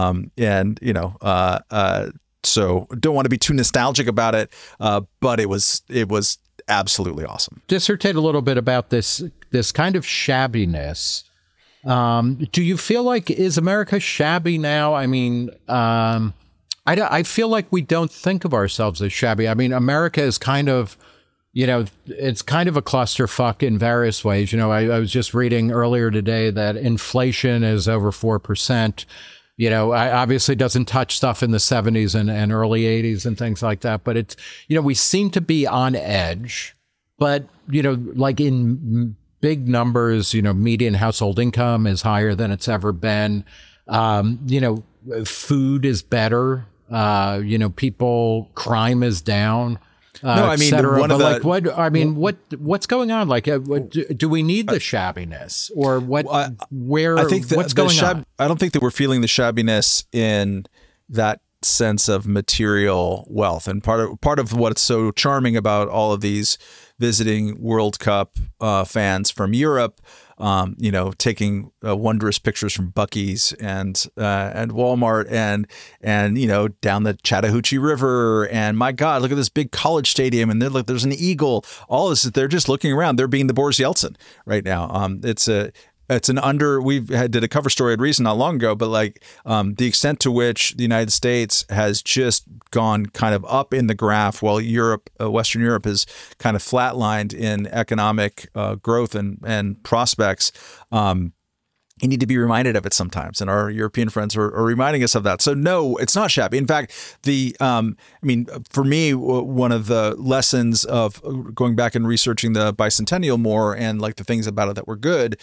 so don't want to be too nostalgic about it, but it was absolutely awesome. Dissertate a little bit about this kind of shabbiness. Do you feel like, is America shabby now? I mean, I feel like we don't think of ourselves as shabby. I mean, America is kind of, it's kind of a clusterfuck in various ways. I was just reading earlier today that inflation is over 4%. I obviously doesn't touch stuff in the 70s and early 80s and things like that. But it's, we seem to be on edge. But, like in big numbers, median household income is higher than it's ever been. Food is better. Crime is down. No, I mean, what's going on? Like, do we need the shabbiness, or what? What's going on? I don't think that we're feeling the shabbiness in that sense of material wealth. And part of what's so charming about all of these visiting World Cup fans from Europe, taking wondrous pictures from Buc-ee's and Walmart and down the Chattahoochee River, and my God, look at this big college stadium, and there's an eagle. All this, they're just looking around. They're being the Boris Yeltsin right now. We did a cover story at Reason not long ago, but the extent to which the United States has just gone kind of up in the graph, while Western Europe has kind of flatlined in economic growth and prospects. You need to be reminded of it sometimes, and our European friends are reminding us of that. So no, it's not shabby. In fact, for me, one of the lessons of going back and researching the bicentennial more, and the things about it that were good,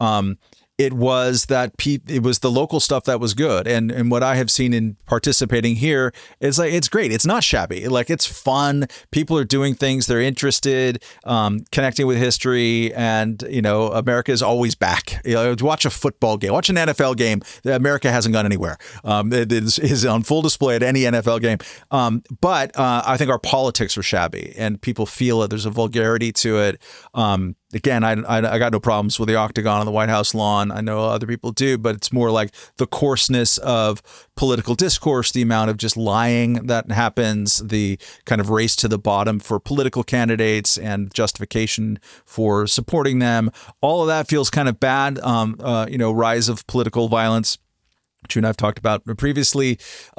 it was that it was the local stuff that was good. And what I have seen in participating here is it's great. It's not shabby. It's fun. People are doing things. They're interested, connecting with history. And, America is always back. Watch a football game, watch an NFL game. America hasn't gone anywhere. It is on full display at any NFL game. But I think our politics are shabby, and people feel it. There's a vulgarity to it. Again, I got no problems with the octagon on the White House lawn. I know other people do, but it's more like the coarseness of political discourse, the amount of just lying that happens, the kind of race to the bottom for political candidates and justification for supporting them. All of that feels kind of bad. Rise of political violence, which you and I've talked about previously,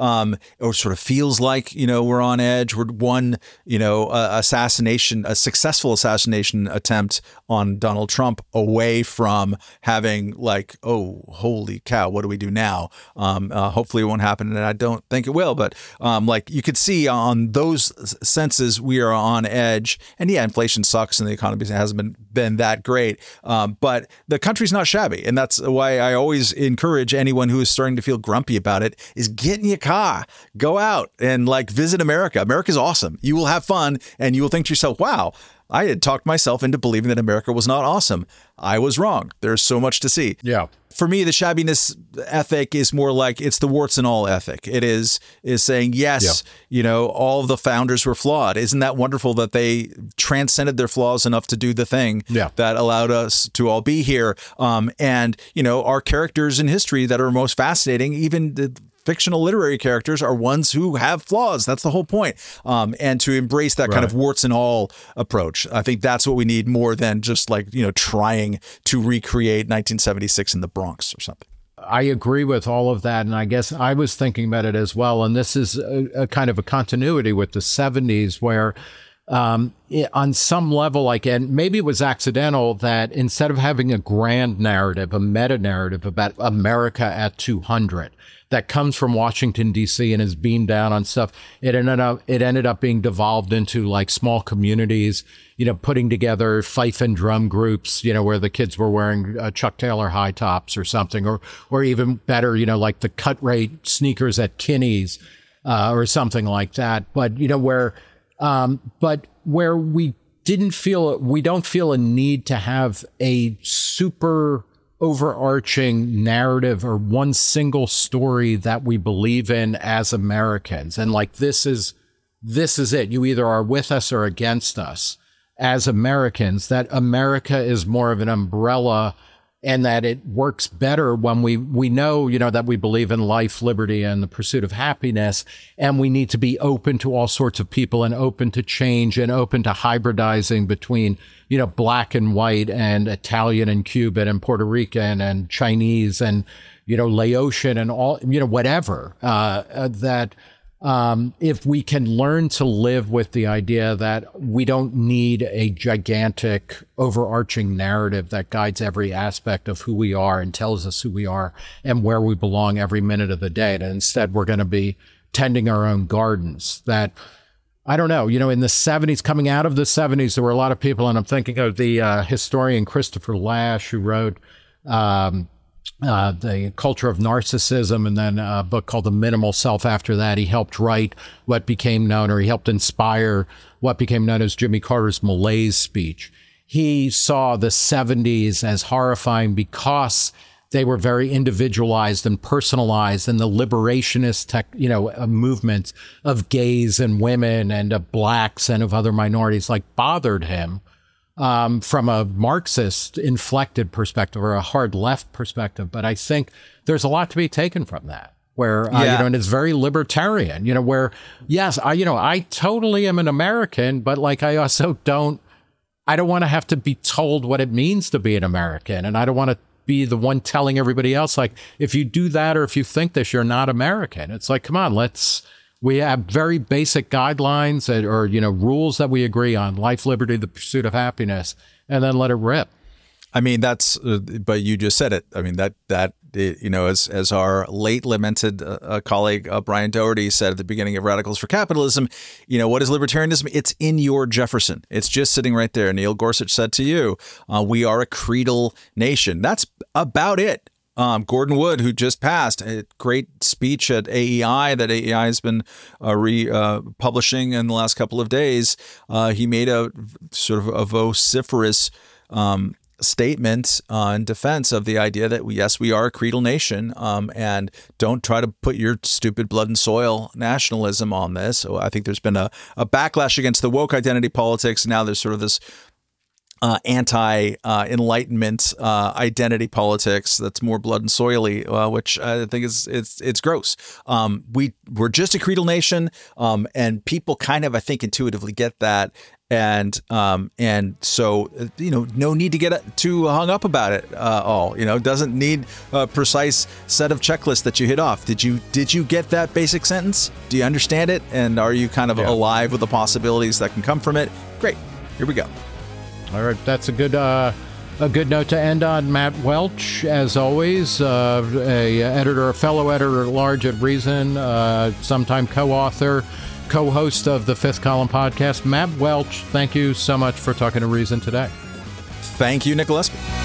or sort of feels like, we're on edge. We're one, a successful assassination attempt on Donald Trump away from having oh, holy cow, what do we do now? Hopefully it won't happen, and I don't think it will. But you could see on those senses, we are on edge. And yeah, inflation sucks and the economy hasn't been that great. But the country's not shabby. And that's why I always encourage anyone who is starting to feel grumpy about it is get in your car, go out and visit America. America's awesome. You will have fun, and you will think to yourself, wow, I had talked myself into believing that America was not awesome. I was wrong. There's so much to see. Yeah. For me, the shabbiness ethic is more it's the warts and all ethic. It is saying, yes, all of the founders were flawed. Isn't that wonderful that they transcended their flaws enough to do the thing that allowed us to all be here? And our characters in history that are most fascinating, even the fictional literary characters, are ones who have flaws. That's the whole point. And to embrace that kind of warts and all approach, I think that's what we need more than just trying to recreate 1976 in the Bronx or something. I agree with all of that. And I guess I was thinking about it as well. And this is a kind of a continuity with the 70s where on some level, and maybe it was accidental, that instead of having a grand narrative, a meta narrative about America at 200, that comes from Washington, D.C. and is beamed down on stuff. It ended up being devolved into like small communities, putting together fife and drum groups, where the kids were wearing Chuck Taylor high tops or something, or even better, like the cut rate sneakers at Kinney's or something like that. But, where we don't feel a need to have a super overarching narrative or one single story that we believe in as Americans. And like, this is it. You either are with us or against us as Americans, that America is more of an umbrella and that it works better when we know, that we believe in life, liberty, and the pursuit of happiness. And we need to be open to all sorts of people and open to change and open to hybridizing between, black and white and Italian and Cuban and Puerto Rican and Chinese and, Laotian and all, whatever, if we can learn to live with the idea that we don't need a gigantic overarching narrative that guides every aspect of who we are and tells us who we are and where we belong every minute of the day, and instead we're going to be tending our own gardens. That, I don't know, in the 70s, coming out of the 70s, there were a lot of people, and I'm thinking of the historian Christopher Lasch, who wrote The Culture of Narcissism, and then a book called The Minimal Self after that. He helped write he helped inspire what became known as Jimmy Carter's Malaise speech. He saw the 70s as horrifying because they were very individualized and personalized, and the liberationist movement of gays and women and of blacks and of other minorities bothered him. From a Marxist inflected perspective or a hard left perspective. But I think there's a lot to be taken from that, where, and it's very libertarian, where, yes, I totally am an American, but I also don't want to have to be told what it means to be an American. And I don't want to be the one telling everybody else, if you do that, or if you think this, you're not American. It's come on, we have very basic guidelines or rules that we agree on: life, liberty, the pursuit of happiness, and then let it rip. I mean, that's, but you just said it. I mean, as our late lamented colleague, Brian Doherty, said at the beginning of Radicals for Capitalism, what is libertarianism? It's in your Jefferson. It's just sitting right there. Neil Gorsuch said to you, we are a creedal nation. That's about it. Gordon Wood, who just passed, a great speech at AEI that AEI has been publishing in the last couple of days. He made a sort of a vociferous statement in defense of the idea that yes, we are a creedal nation, and don't try to put your stupid blood and soil nationalism on this. So I think there's been a backlash against the woke identity politics. Now there's sort of this anti-enlightenment identity politics that's more blood and soily, which I think it's gross. We're just a creedal nation, and people kind of, I think, intuitively get that. And so, no need to get too hung up about it all. Doesn't need a precise set of checklists that you hit off. Did you get that basic sentence? Do you understand it? And are you kind of alive with the possibilities that can come from it? Great. Here we go. All right, that's a good note to end on. Matt Welch, as always, a fellow editor at large at Reason, sometime co-author, co-host of the Fifth Column podcast. Matt Welch, thank you so much for talking to Reason today. Thank you, Nick Gillespie.